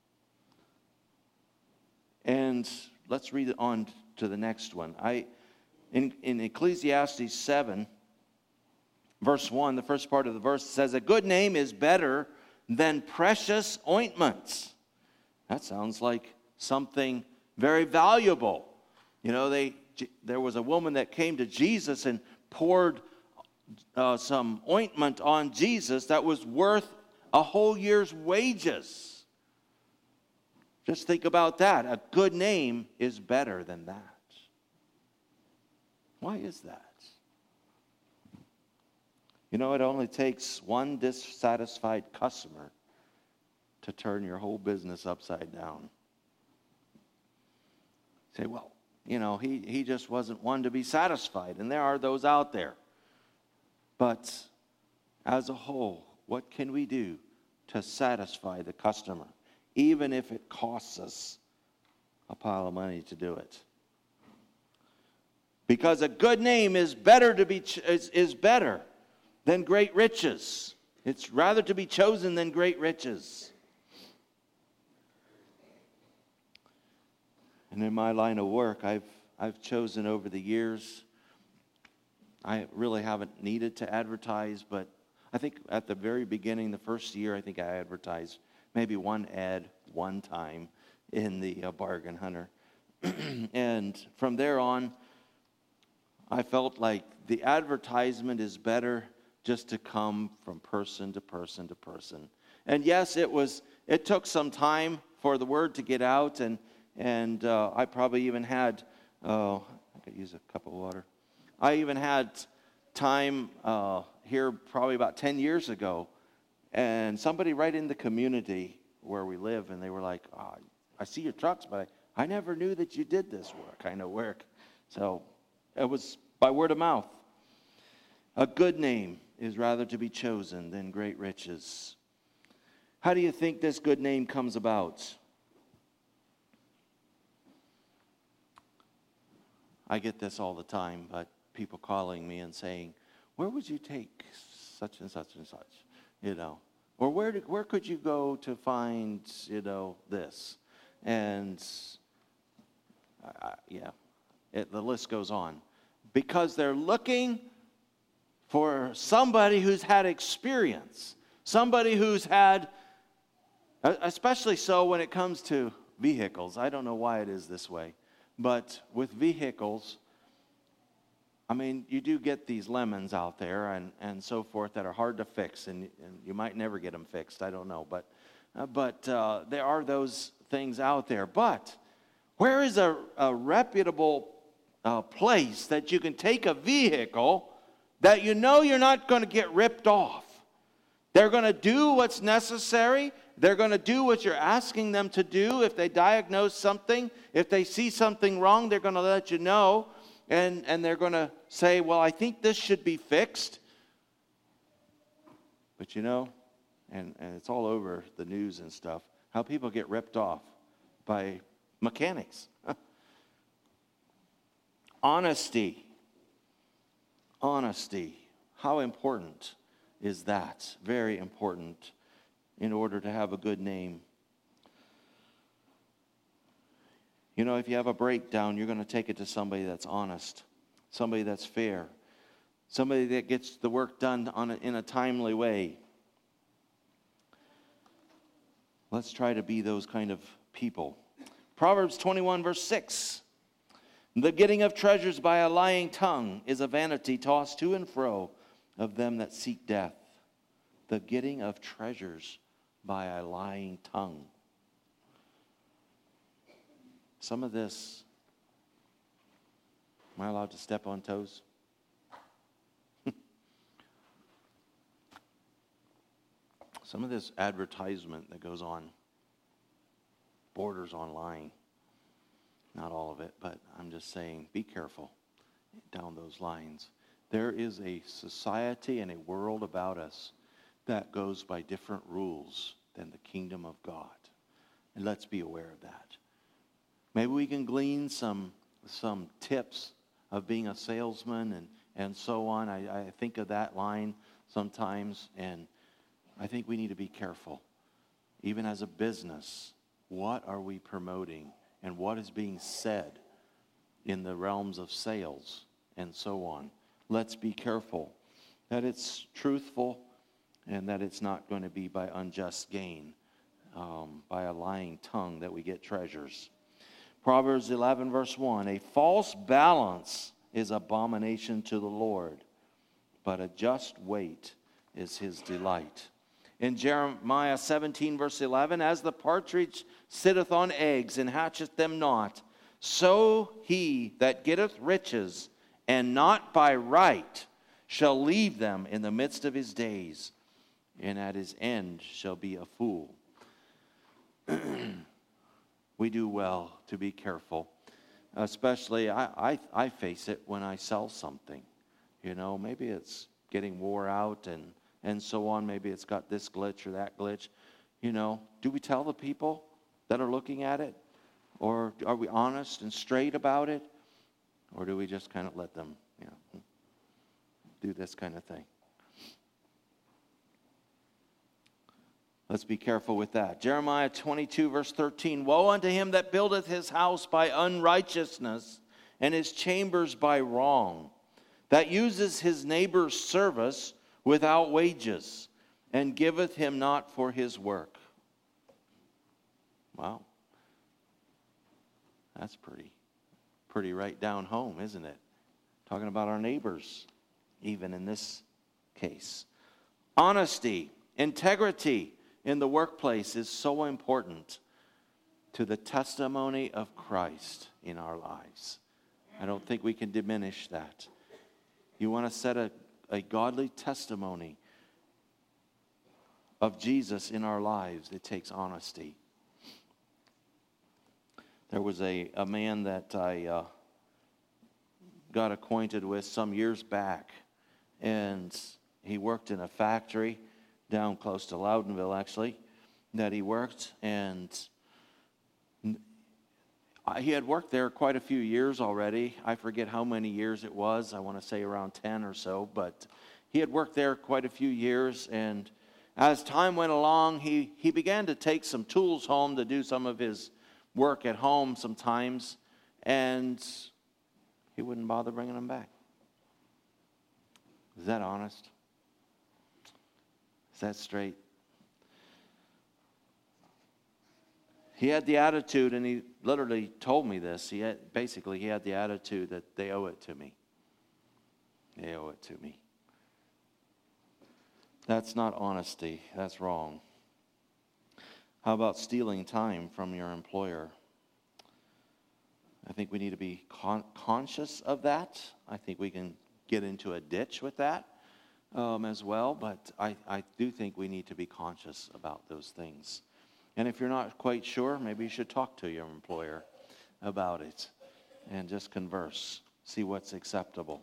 And let's read on to the next one. I, in, in Ecclesiastes seven, verse one, the first part of the verse says, a good name is better than precious ointments. That sounds like something very valuable. You know, they there was a woman that came to Jesus and poured uh, some ointment on Jesus that was worth a whole year's wages. Just think about that. A good name is better than that. Why is that? You know, it only takes one dissatisfied customer to turn your whole business upside down. Say, well, you know, he, he just wasn't one to be satisfied. And there are those out there. But as a whole, what can we do to satisfy the customer, even if it costs us a pile of money to do it? Because a good name is better to be is, is better than great riches. It's rather to be chosen than great riches. And in my line of work, I've I've chosen over the years, I really haven't needed to advertise, but I think at the very beginning, the first year, I think I advertised maybe one ad one time in the uh, Bargain Hunter. And from there on, I felt like the advertisement is better just to come from person to person to person. And yes, it was. It took some time for the word to get out, and and uh, I probably even had. Oh, I could use a cup of water. I even had time uh, here probably about ten years ago, and somebody right in the community where we live, and they were like, oh, I see your trucks, but I, I never knew that you did this work, kind of work. So it was by word of mouth. A good name is rather to be chosen than great riches. How do you think this good name comes about? I get this all the time, but people calling me and saying, where would you take such and such and such, you know? Or where did, where could you go to find, you know, this? And, uh, yeah, it, the list goes on. Because they're looking for somebody who's had experience, somebody who's had, especially so when it comes to vehicles. I don't know why it is this way. But with vehicles, I mean, you do get these lemons out there and, and so forth that are hard to fix, and, and you might never get them fixed. I don't know. But, uh, but uh, there are those things out there. But where is a, a reputable uh, place that you can take a vehicle that you know you're not going to get ripped off? They're going to do what's necessary. They're going to do what you're asking them to do. If they diagnose something, if they see something wrong, they're going to let you know. And, and they're going to say, well, I think this should be fixed. But you know, and, and it's all over the news and stuff, how people get ripped off by mechanics. Honesty. Honesty. How important is that? Very important in order to have a good name. You know, if you have a breakdown, you're going to take it to somebody that's honest, somebody that's fair, somebody that gets the work done on a, in a timely way. Let's try to be those kind of people. Proverbs twenty-one, verse six. The getting of treasures by a lying tongue is a vanity tossed to and fro of them that seek death. The getting of treasures by a lying tongue. Some of this, am I allowed to step on toes? Some of this advertisement that goes on borders on lying. Not all of it, but I'm just saying, be careful down those lines. There is a society and a world about us that goes by different rules than the kingdom of God. And let's be aware of that. Maybe we can glean some some tips of being a salesman and, and so on. I, I think of that line sometimes. And I think we need to be careful. Even as a business, what are we promoting and what is being said in the realms of sales and so on? Let's be careful that it's truthful and that it's not going to be by unjust gain, um, by a lying tongue that we get treasures. Proverbs eleven verse one, a false balance is abomination to the Lord, but a just weight is his delight. In Jeremiah seventeen verse eleven, as the partridge sitteth on eggs and hatcheth them not, so he that getteth riches, and not by right, shall leave them in the midst of his days, and at his end shall be a fool. We do well to be careful. Especially, I, I, I face it when I sell something. You know, maybe it's getting wore out and, and so on. Maybe it's got this glitch or that glitch. You know, do we tell the people that are looking at it? Or are we honest and straight about it? Or do we just kind of let them, you know, do this kind of thing? Let's be careful with that. Jeremiah twenty-two, verse thirteen. Woe unto him that buildeth his house by unrighteousness, and his chambers by wrong, that uses his neighbor's service without wages, and giveth him not for his work. Wow. That's pretty, pretty right down home, isn't it? Talking about our neighbors, even in this case. Honesty, integrity in the workplace is so important to the testimony of Christ in our lives. I don't think we can diminish that. You want to set a, a godly testimony of Jesus in our lives, it takes honesty. There was a, a man that I uh, got acquainted with some years back, and he worked in a factory down close to Loudonville, actually, that he worked, and he had worked there quite a few years already. I forget how many years it was. I want to say around ten or so, but he had worked there quite a few years, and as time went along, he, he began to take some tools home to do some of his work at home sometimes, and he wouldn't bother bringing them back. Is that honest? Is that straight? He had the attitude, and he literally told me this. He had, basically, he had the attitude that they owe it to me. They owe it to me. That's not honesty. That's wrong. How about stealing time from your employer? I think we need to be con- conscious of that. I think we can get into a ditch with that um, as well, but I, I do think we need to be conscious about those things. And if you're not quite sure, maybe you should talk to your employer about it and just converse, see what's acceptable.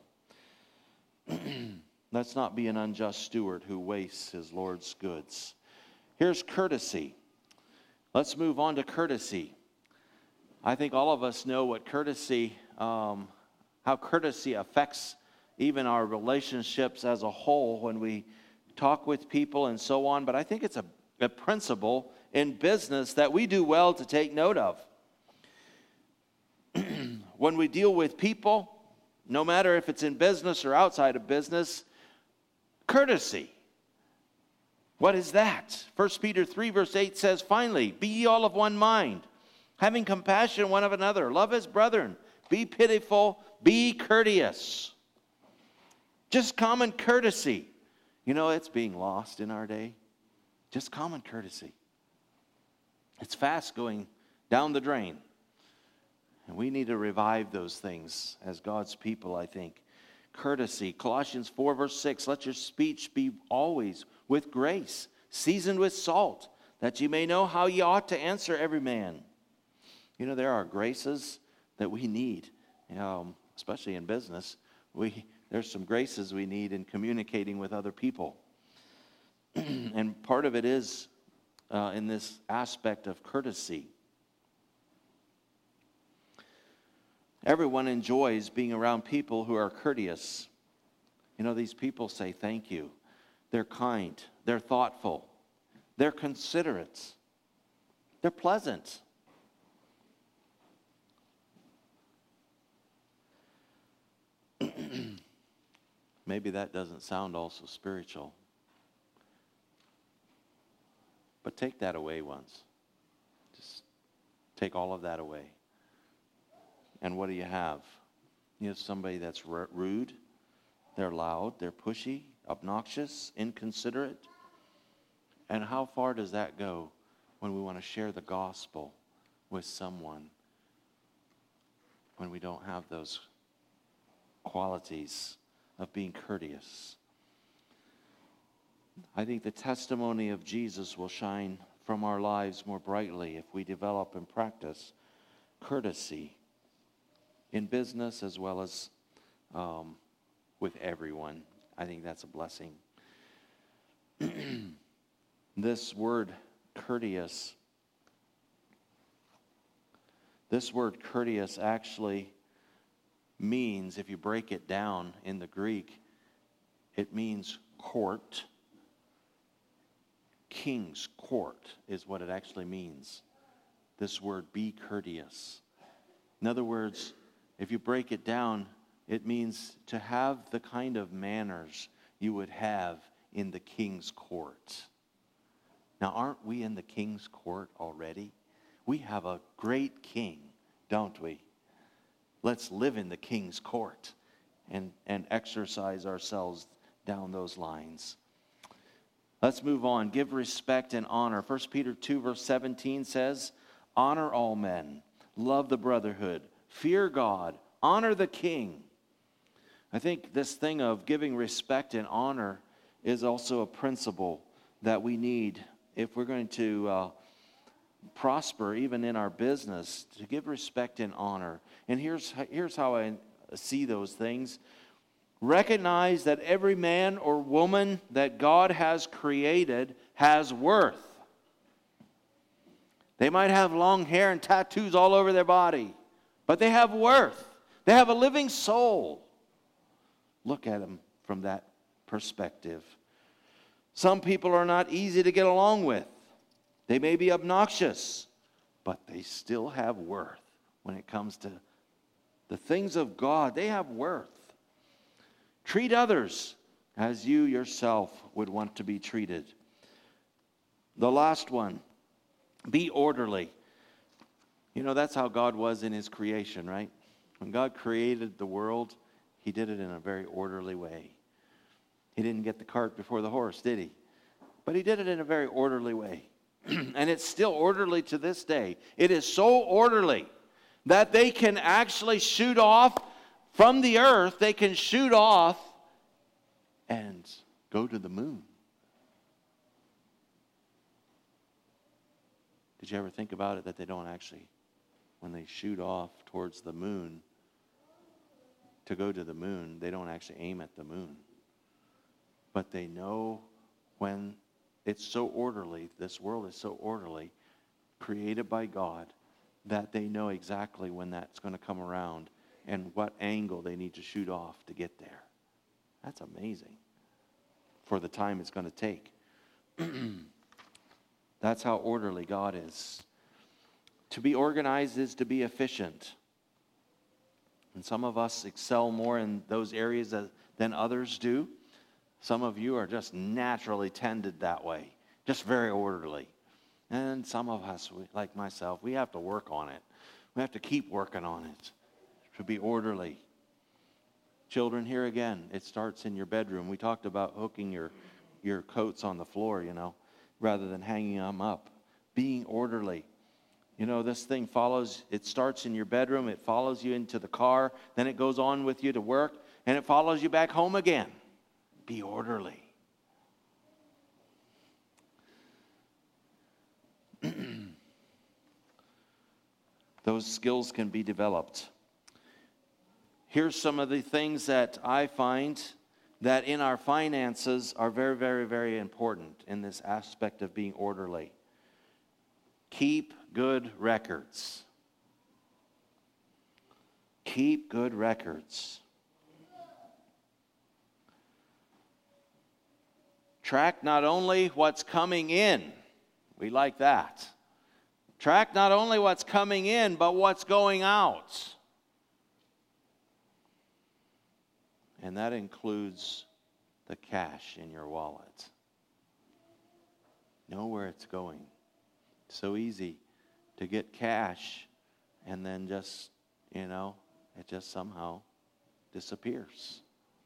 Let's not be an unjust steward who wastes his Lord's goods. Here's courtesy. Let's move on to courtesy. I think all of us know what courtesy, um, how courtesy affects even our relationships as a whole when we talk with people and so on. But I think it's a, a principle in business that we do well to take note of. When we deal with people, no matter if it's in business or outside of business, courtesy. What is that? First Peter three verse eight says, finally, be ye all of one mind, having compassion one of another, love as brethren, be pitiful, be courteous. Just common courtesy. You know, it's being lost in our day. Just common courtesy. It's fast going down the drain. And we need to revive those things as God's people, I think. Courtesy. Colossians four verse six, let your speech be always with grace, seasoned with salt, that ye may know how ye ought to answer every man. You know, there are graces that we need, um, especially in business. We There's some graces we need in communicating with other people. And part of it is uh, in this aspect of courtesy. Everyone enjoys being around people who are courteous. You know, these people say thank you. They're kind. They're thoughtful. They're considerate. They're pleasant. Maybe that doesn't sound also spiritual. But take that away once. Just take all of that away. And what do you have? You have somebody that's r- rude. They're loud. They're pushy, obnoxious, inconsiderate. And how far does that go when we want to share the gospel with someone? When we don't have those qualities of being courteous. I think the testimony of Jesus will shine from our lives more brightly if we develop and practice courtesy in business as well as um, with everyone. I think that's a blessing. This word courteous, this word courteous actually means, if you break it down in the Greek, it means court. King's court is what it actually means. This word, be courteous. In other words, if you break it down, it means to have the kind of manners you would have in the king's court. Now, aren't we in the king's court already? We have a great king, don't we? Let's live in the king's court and, and exercise ourselves down those lines. Let's move on. Give respect and honor. First Peter two, verse seventeen says, honor all men, love the brotherhood, fear God, honor the king. I think this thing of giving respect and honor is also a principle that we need if we're going to uh, prosper even in our business, to give respect and honor. And here's, here's how I see those things. Recognize that every man or woman that God has created has worth. They might have long hair and tattoos all over their body, but they have worth. They have a living soul. Look at them from that perspective. Some people are not easy to get along with. They may be obnoxious, but they still have worth when it comes to the things of God. They have worth. Treat others as you yourself would want to be treated. The last one, be orderly. You know, that's how God was in His creation, right? When God created the world, He did it in a very orderly way. He didn't get the cart before the horse, did He? But He did it in a very orderly way. And it's still orderly to this day. It is so orderly that they can actually shoot off from the earth. They can shoot off and go to the moon. Did you ever think about it that they don't actually, when they shoot off towards the moon, to go to the moon, they don't actually aim at the moon. But they know when it's so orderly, this world is so orderly, created by God, that they know exactly when that's going to come around and what angle they need to shoot off to get there. That's amazing for the time it's going to take. That's how orderly God is. To be organized is to be efficient. And some of us excel more in those areas than others do. Some of you are just naturally tended that way, just very orderly. And some of us, like myself, we have to work on it. We have to keep working on it to be orderly. Children, here again, it starts in your bedroom. We talked about hooking your, your coats on the floor, you know, rather than hanging them up. Being orderly. You know, this thing follows, it starts in your bedroom, it follows you into the car, then it goes on with you to work, and it follows you back home again. Be orderly. Those skills can be developed. Here's some of the things that I find that in our finances are very, very, very important in this aspect of being orderly. Keep good records. Keep good records. Track not only what's coming in. We like that. Track not only what's coming in, but what's going out. And that includes the cash in your wallet. Know where it's going. So easy to get cash and then just, you know, it just somehow disappears.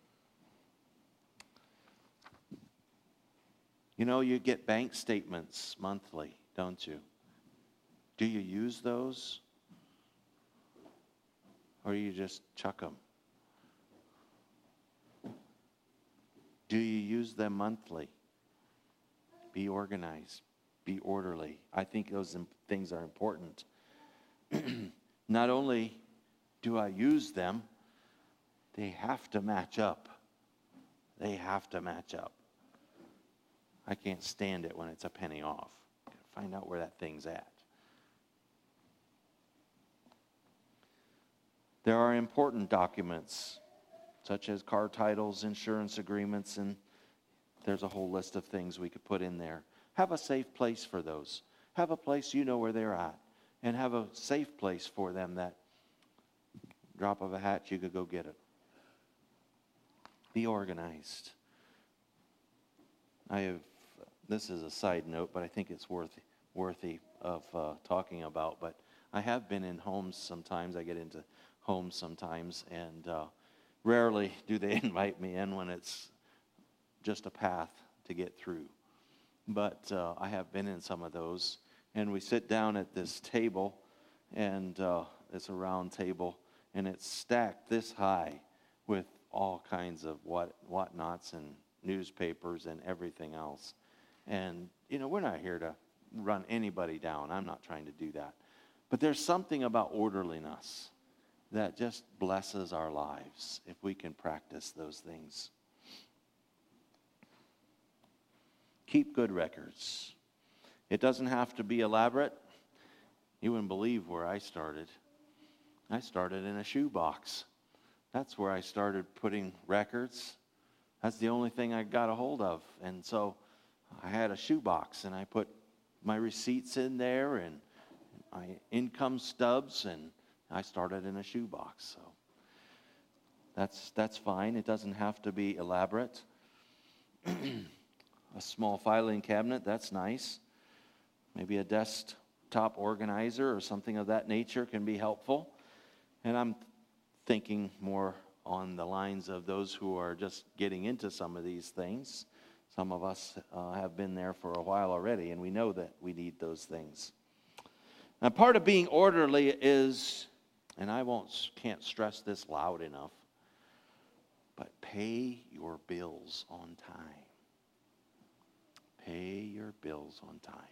You know, you get bank statements monthly, don't you? Do you use those? Or you just chuck them? Do you use them monthly? Be organized. Be orderly. I think those things are important. Not only do I use them, they have to match up. They have to match up. I can't stand it when it's a penny off. Find out where that thing's at. There are important documents, such as car titles, insurance agreements, and there's a whole list of things we could put in there. Have a safe place for those. Have a place you know where they're at. And have a safe place for them that drop of a hat, you could go get it. Be organized. I have, this is a side note, but I think it's worth, worthy of uh, talking about. But I have been in homes sometimes. I get into homes sometimes, and uh, rarely do they invite me in when it's just a path to get through. But uh, I have been in some of those, and we sit down at this table, and uh, it's a round table, and it's stacked this high with all kinds of what whatnots and newspapers and everything else. And, you know, we're not here to run anybody down. I'm not trying to do that. But there's something about orderliness that just blesses our lives if we can practice those things. Keep good records. It doesn't have to be elaborate. You wouldn't believe where I started. I started in a shoebox. That's where I started putting records. That's the only thing I got a hold of. And so I had a shoebox, and I put my receipts in there and my income stubs, and I started in a shoebox. So that's that's fine. It doesn't have to be elaborate. A small filing cabinet, that's nice. Maybe a desktop organizer or something of that nature can be helpful. And I'm thinking more on the lines of those who are just getting into some of these things. Some of us uh, have been there for a while already, and we know that we need those things. Now, part of being orderly is, and I won't can't stress this loud enough, but pay your bills on time. Pay your bills on time.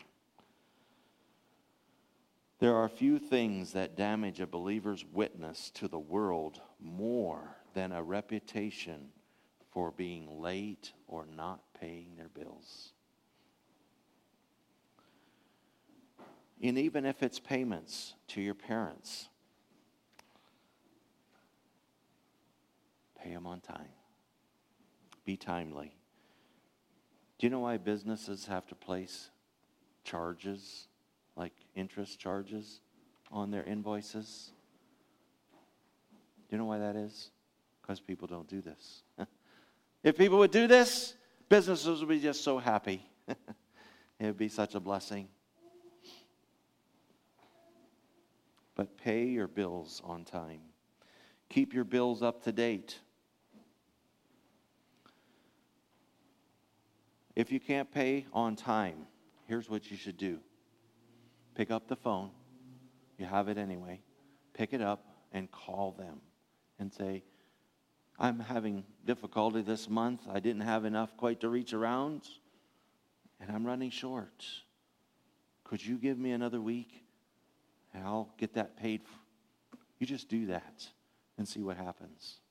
There are few things that damage a believer's witness to the world more than a reputation for being late or not paying their bills. And even if it's payments to your parents, pay them on time. Be timely. Do you know why businesses have to place charges, like interest charges, on their invoices? Do you know why that is? Because people don't do this. If people would do this, businesses would be just so happy. It would be such a blessing. But pay your bills on time. Keep your bills up to date. If you can't pay on time, here's what you should do. Pick up the phone. You have it anyway. Pick it up and call them and say, I'm having difficulty this month. I didn't have enough quite to reach around, and I'm running short. Could you give me another week, and I'll get that paid for? You just do that and see what happens.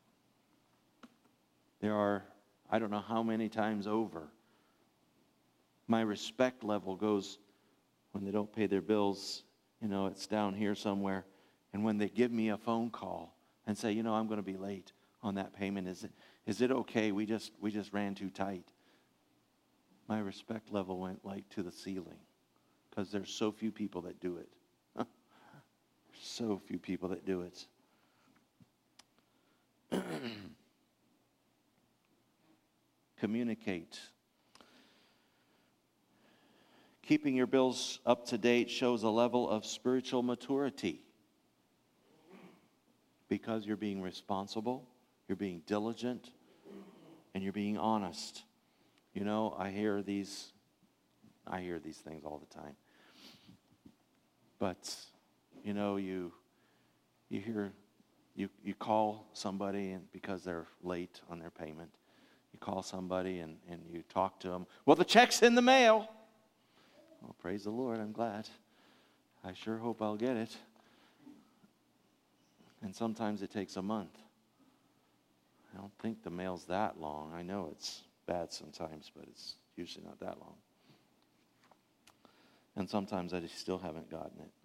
There are, I don't know how many times over, my respect level goes when they don't pay their bills. You know, it's down here somewhere. And when they give me a phone call and say, you know, I'm going to be late on that payment, is it is it okay? We just we just ran too tight. my respect level went like to the ceiling because there's so few people that do it. So few people that do it. Communicate. Keeping your bills up to date shows a level of spiritual maturity because you're being responsible, you're being diligent, and you're being honest. You know, I hear these, I hear these things all the time. But, you know, you you hear, you, you call somebody and because they're late on their payment. You call somebody and, and you talk to them. Well, the check's in the mail. Well, praise the Lord, I'm glad. I sure hope I'll get it. And sometimes it takes a month. I don't think the mail's that long. I know it's bad sometimes, but it's usually not that long. And sometimes I just still haven't gotten it.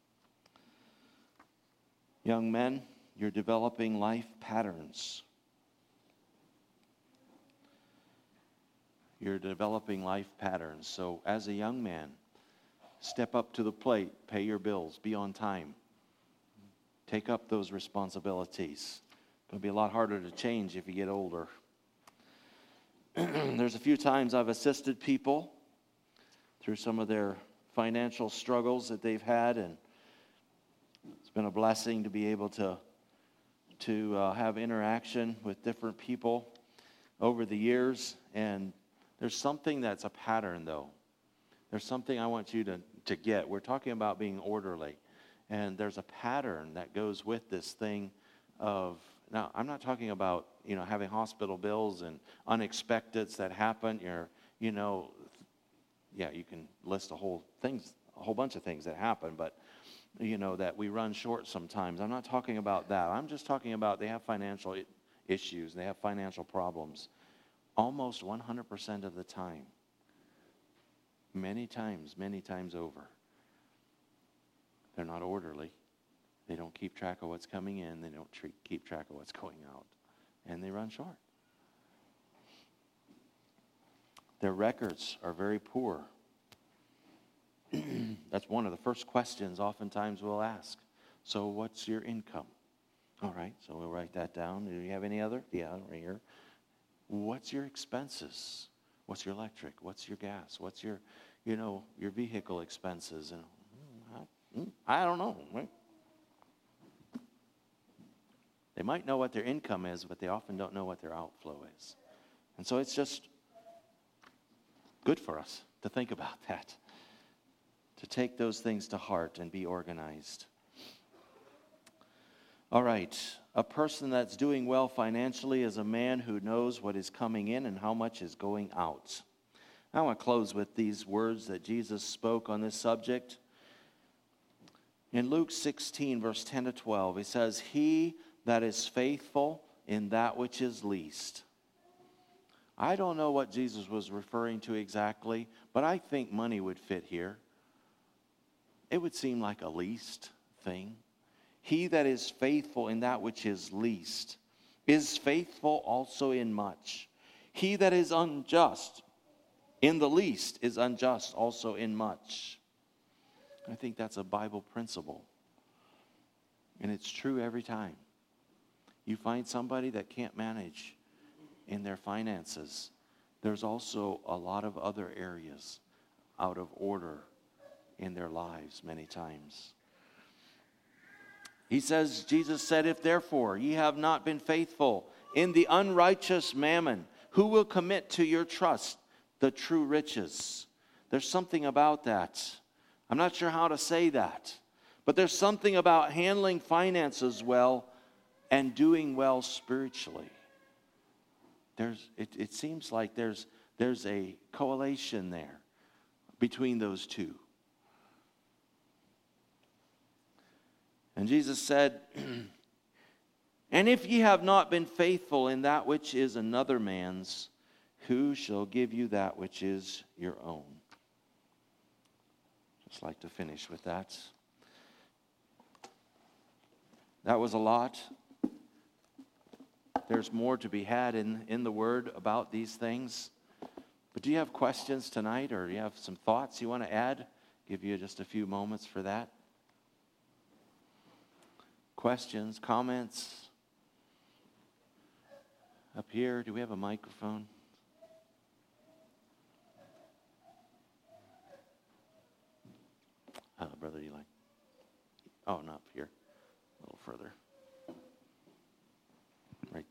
Young men, you're developing life patterns. You're developing life patterns. So as a young man, step up to the plate, pay your bills, be on time. Take up those responsibilities. It's going to be a lot harder to change if you get older. There's a few times I've assisted people through some of their financial struggles that they've had, and it's been a blessing to be able to, to uh, have interaction with different people over the years. And there's something that's a pattern, though. There's something I want you to, to get. We're talking about being orderly. And there's a pattern that goes with this thing of, now, I'm not talking about, you know, having hospital bills and unexpecteds that happen. You're, you know, yeah, you can list a whole things, a whole bunch of things that happen, but, you know, that we run short sometimes. I'm not talking about that. I'm just talking about they have financial issues. They have financial problems. Almost one hundred percent of the time. Many times, many times over. They're not orderly. They don't keep track of what's coming in. They don't treat, keep track of what's going out. And they run short. Their records are very poor. That's one of the first questions oftentimes we'll ask. So what's your income? All right, so we'll write that down. Do you have any other? Yeah, right here. What's your expenses? What's your electric? What's your gas? What's your, you know, your vehicle expenses? And I don't know. Right? They might know what their income is, but they often don't know what their outflow is. And so it's just good for us to think about that, to take those things to heart and be organized. All right, a person that's doing well financially is a man who knows what is coming in and how much is going out. I want to close with these words that Jesus spoke on this subject. In Luke sixteen, verse ten to twelve, he says, "He that is faithful in that which is least." I don't know what Jesus was referring to exactly, but I think money would fit here. It would seem like a least thing. He that is faithful in that which is least is faithful also in much. He that is unjust in the least is unjust also in much. I think that's a Bible principle. And it's true every time. You find somebody that can't manage in their finances, there's also a lot of other areas out of order in their lives many times. He says, Jesus said, "If therefore ye have not been faithful in the unrighteous mammon, who will commit to your trust the true riches?" There's something about that. I'm not sure how to say that, but there's something about handling finances well and doing well spiritually. There's, it, it seems like there's, there's a correlation there between those two. And Jesus said, "And if ye have not been faithful in that which is another man's, who shall give you that which is your own?" Just like to finish with that. That was a lot. There's more to be had in, in the Word about these things. But do you have questions tonight, or do you have some thoughts you want to add? Give you just a few moments for that. Questions, comments? Up here, do we have a microphone? Uh, brother Eli. Oh, not up here. A little further. Right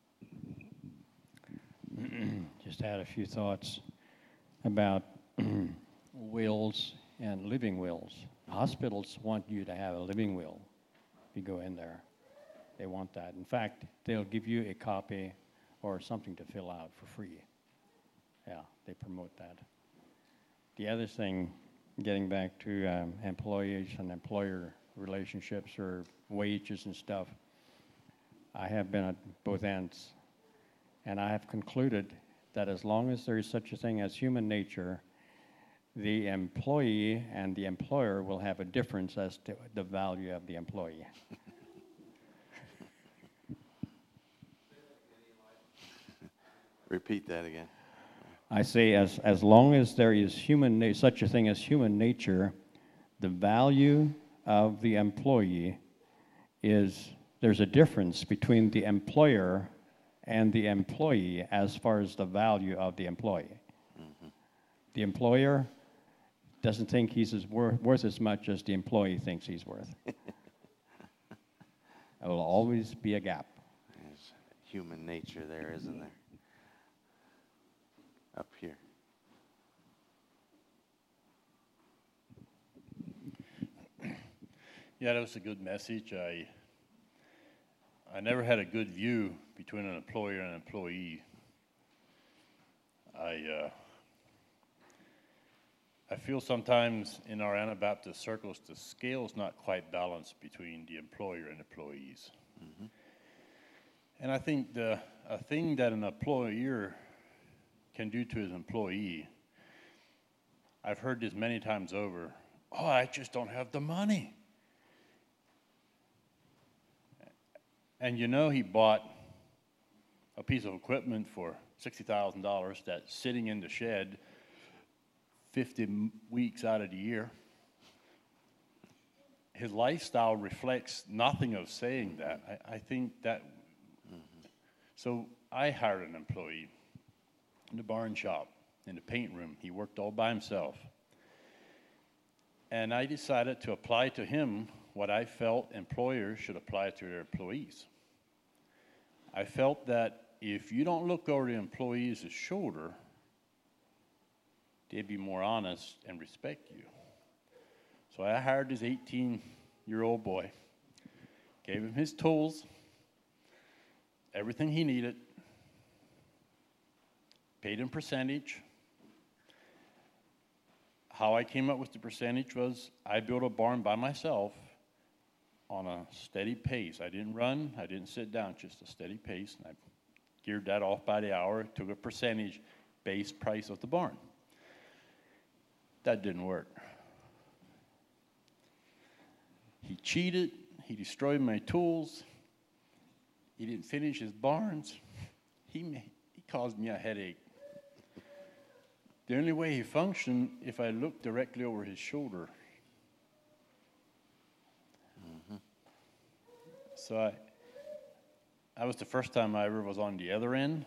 there. Just had a few thoughts about wills and living wills. Hospitals want you to have a living will if you go in there. They want that. In fact, they'll give you a copy or something to fill out for free. Yeah, they promote that. The other thing, getting back to um, employees and employer relationships or wages and stuff, I have been at both ends, and I have concluded that as long as there is such a thing as human nature, the employee and the employer will have a difference as to the value of the employee. Repeat that again. I say as, as long as there is human na- such a thing as human nature, the value of the employee is, there's a difference between the employer and the employee as far as the value of the employee. Mm-hmm. The employer doesn't think he's as wor- worth as much as the employee thinks he's worth. There will always be a gap. There's human nature there, isn't there? Up here. Yeah, that was a good message. I I never had a good view between an employer and an employee. I uh, I feel sometimes in our Anabaptist circles the scale's not quite balanced between the employer and employees. Mm-hmm. And I think the a thing that an employer can do to his employee, I've heard this many times over, oh, I just don't have the money. And you know he bought a piece of equipment for sixty thousand dollars that's sitting in the shed fifty weeks out of the year. His lifestyle reflects nothing of saying that. I, I think that, mm-hmm. So I hired an employee in the barn shop, in the paint room. He worked all by himself. And I decided to apply to him what I felt employers should apply to their employees. I felt that if you don't look over the employee's shoulder, they'd be more honest and respect you. So I hired this eighteen-year-old boy, gave him his tools, everything he needed, paid him percentage. How I came up with the percentage was I built a barn by myself on a steady pace. I didn't run, I didn't sit down, just a steady pace. And I geared that off by the hour, took a percentage base price of the barn. That didn't work. He cheated, he destroyed my tools, he didn't finish his barns, he, he caused me a headache. The only way he functioned if I looked directly over his shoulder. Mm-hmm. So I, that was the first time I ever was on the other end.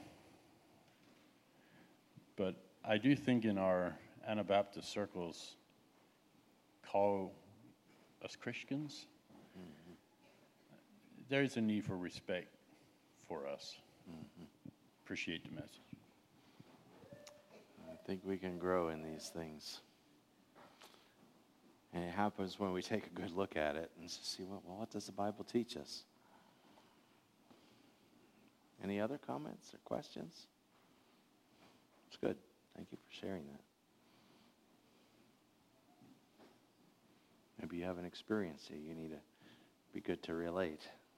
But I do think in our Anabaptist circles call us Christians, mm-hmm. there is a need for respect for us. Mm-hmm. Appreciate the message. I think we can grow in these things. And it happens when we take a good look at it and see, well, what does the Bible teach us? Any other comments or questions? It's good. Thank you for sharing that. Maybe you have an experience that you need to be good to relate.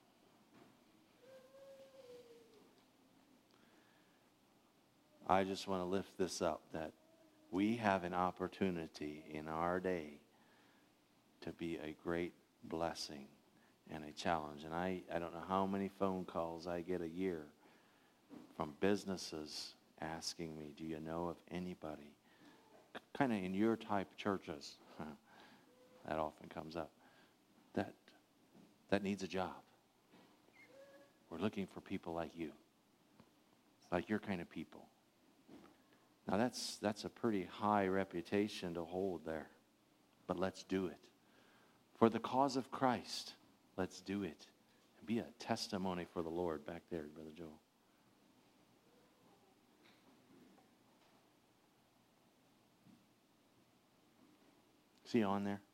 I just want to lift this up, that we have an opportunity in our day to be a great blessing and a challenge. And I, I don't know how many phone calls I get a year from businesses asking me, do you know of anybody, kind of in your type churches, that often comes up, that that needs a job. We're looking for people like you, like your kind of people. Now that's that's a pretty high reputation to hold there, but let's do it. For the cause of Christ, let's do it. And be a testimony for the Lord. Back there, Brother Joel. Is he on there?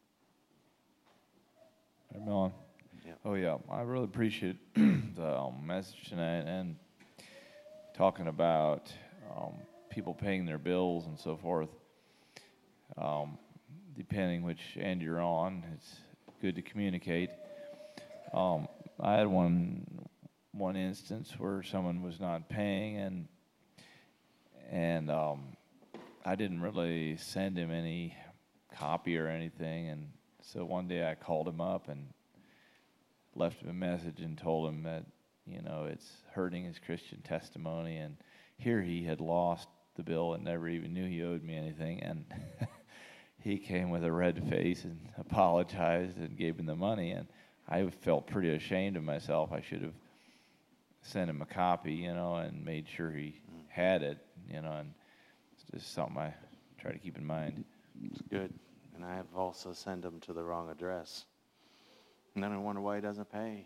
I'm on. Yeah. Oh, yeah. I really appreciate the um, message tonight and talking about um, people paying their bills and so forth. Um, depending which end you're on, it's good to communicate. Um, I had one one instance where someone was not paying, and and um, I didn't really send him any copy or anything, and so one day I called him up and left him a message and told him that, you know, it's hurting his Christian testimony, and here he had lost the bill and never even knew he owed me anything, and he came with a red face and apologized and gave him the money, and I felt pretty ashamed of myself. I should have sent him a copy, you know, and made sure he had it, you know, and it's just something I try to keep in mind. It's good. And I have also sent him to the wrong address. And then I wonder why he doesn't pay.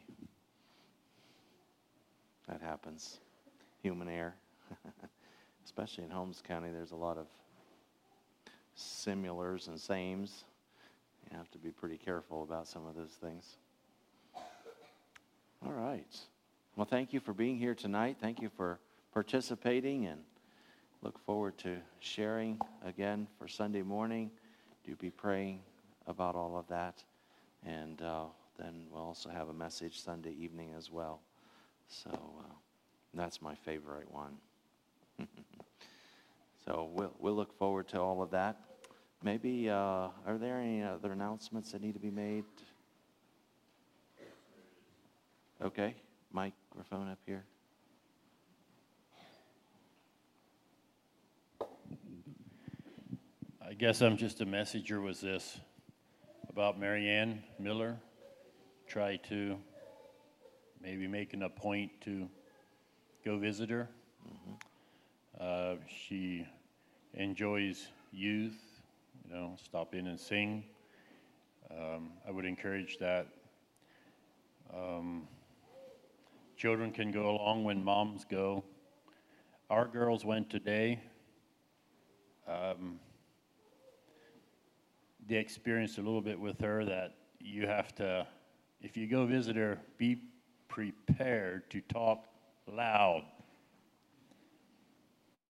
That happens. Human error. Especially in Holmes County, there's a lot of similars and sames. You have to be pretty careful about some of those things. All right. Well, thank you for being here tonight. Thank you for participating, and look forward to sharing again for Sunday morning. Do be praying about all of that. And uh, then we'll also have a message Sunday evening as well. So uh, that's my favorite one. So we'll, we'll look forward to all of that. Maybe, uh, are there any other announcements that need to be made? Okay, microphone up here. I guess I'm just a messenger with this about Marianne Miller. Try to maybe making a point to go visit her. Mm-hmm. Uh, she enjoys youth, you know, stop in and sing. Um, I would encourage that. Um, children can go along when moms go. Our girls went today. Um, they experienced a little bit with her that you have to, if you go visit her, be prepared to talk loud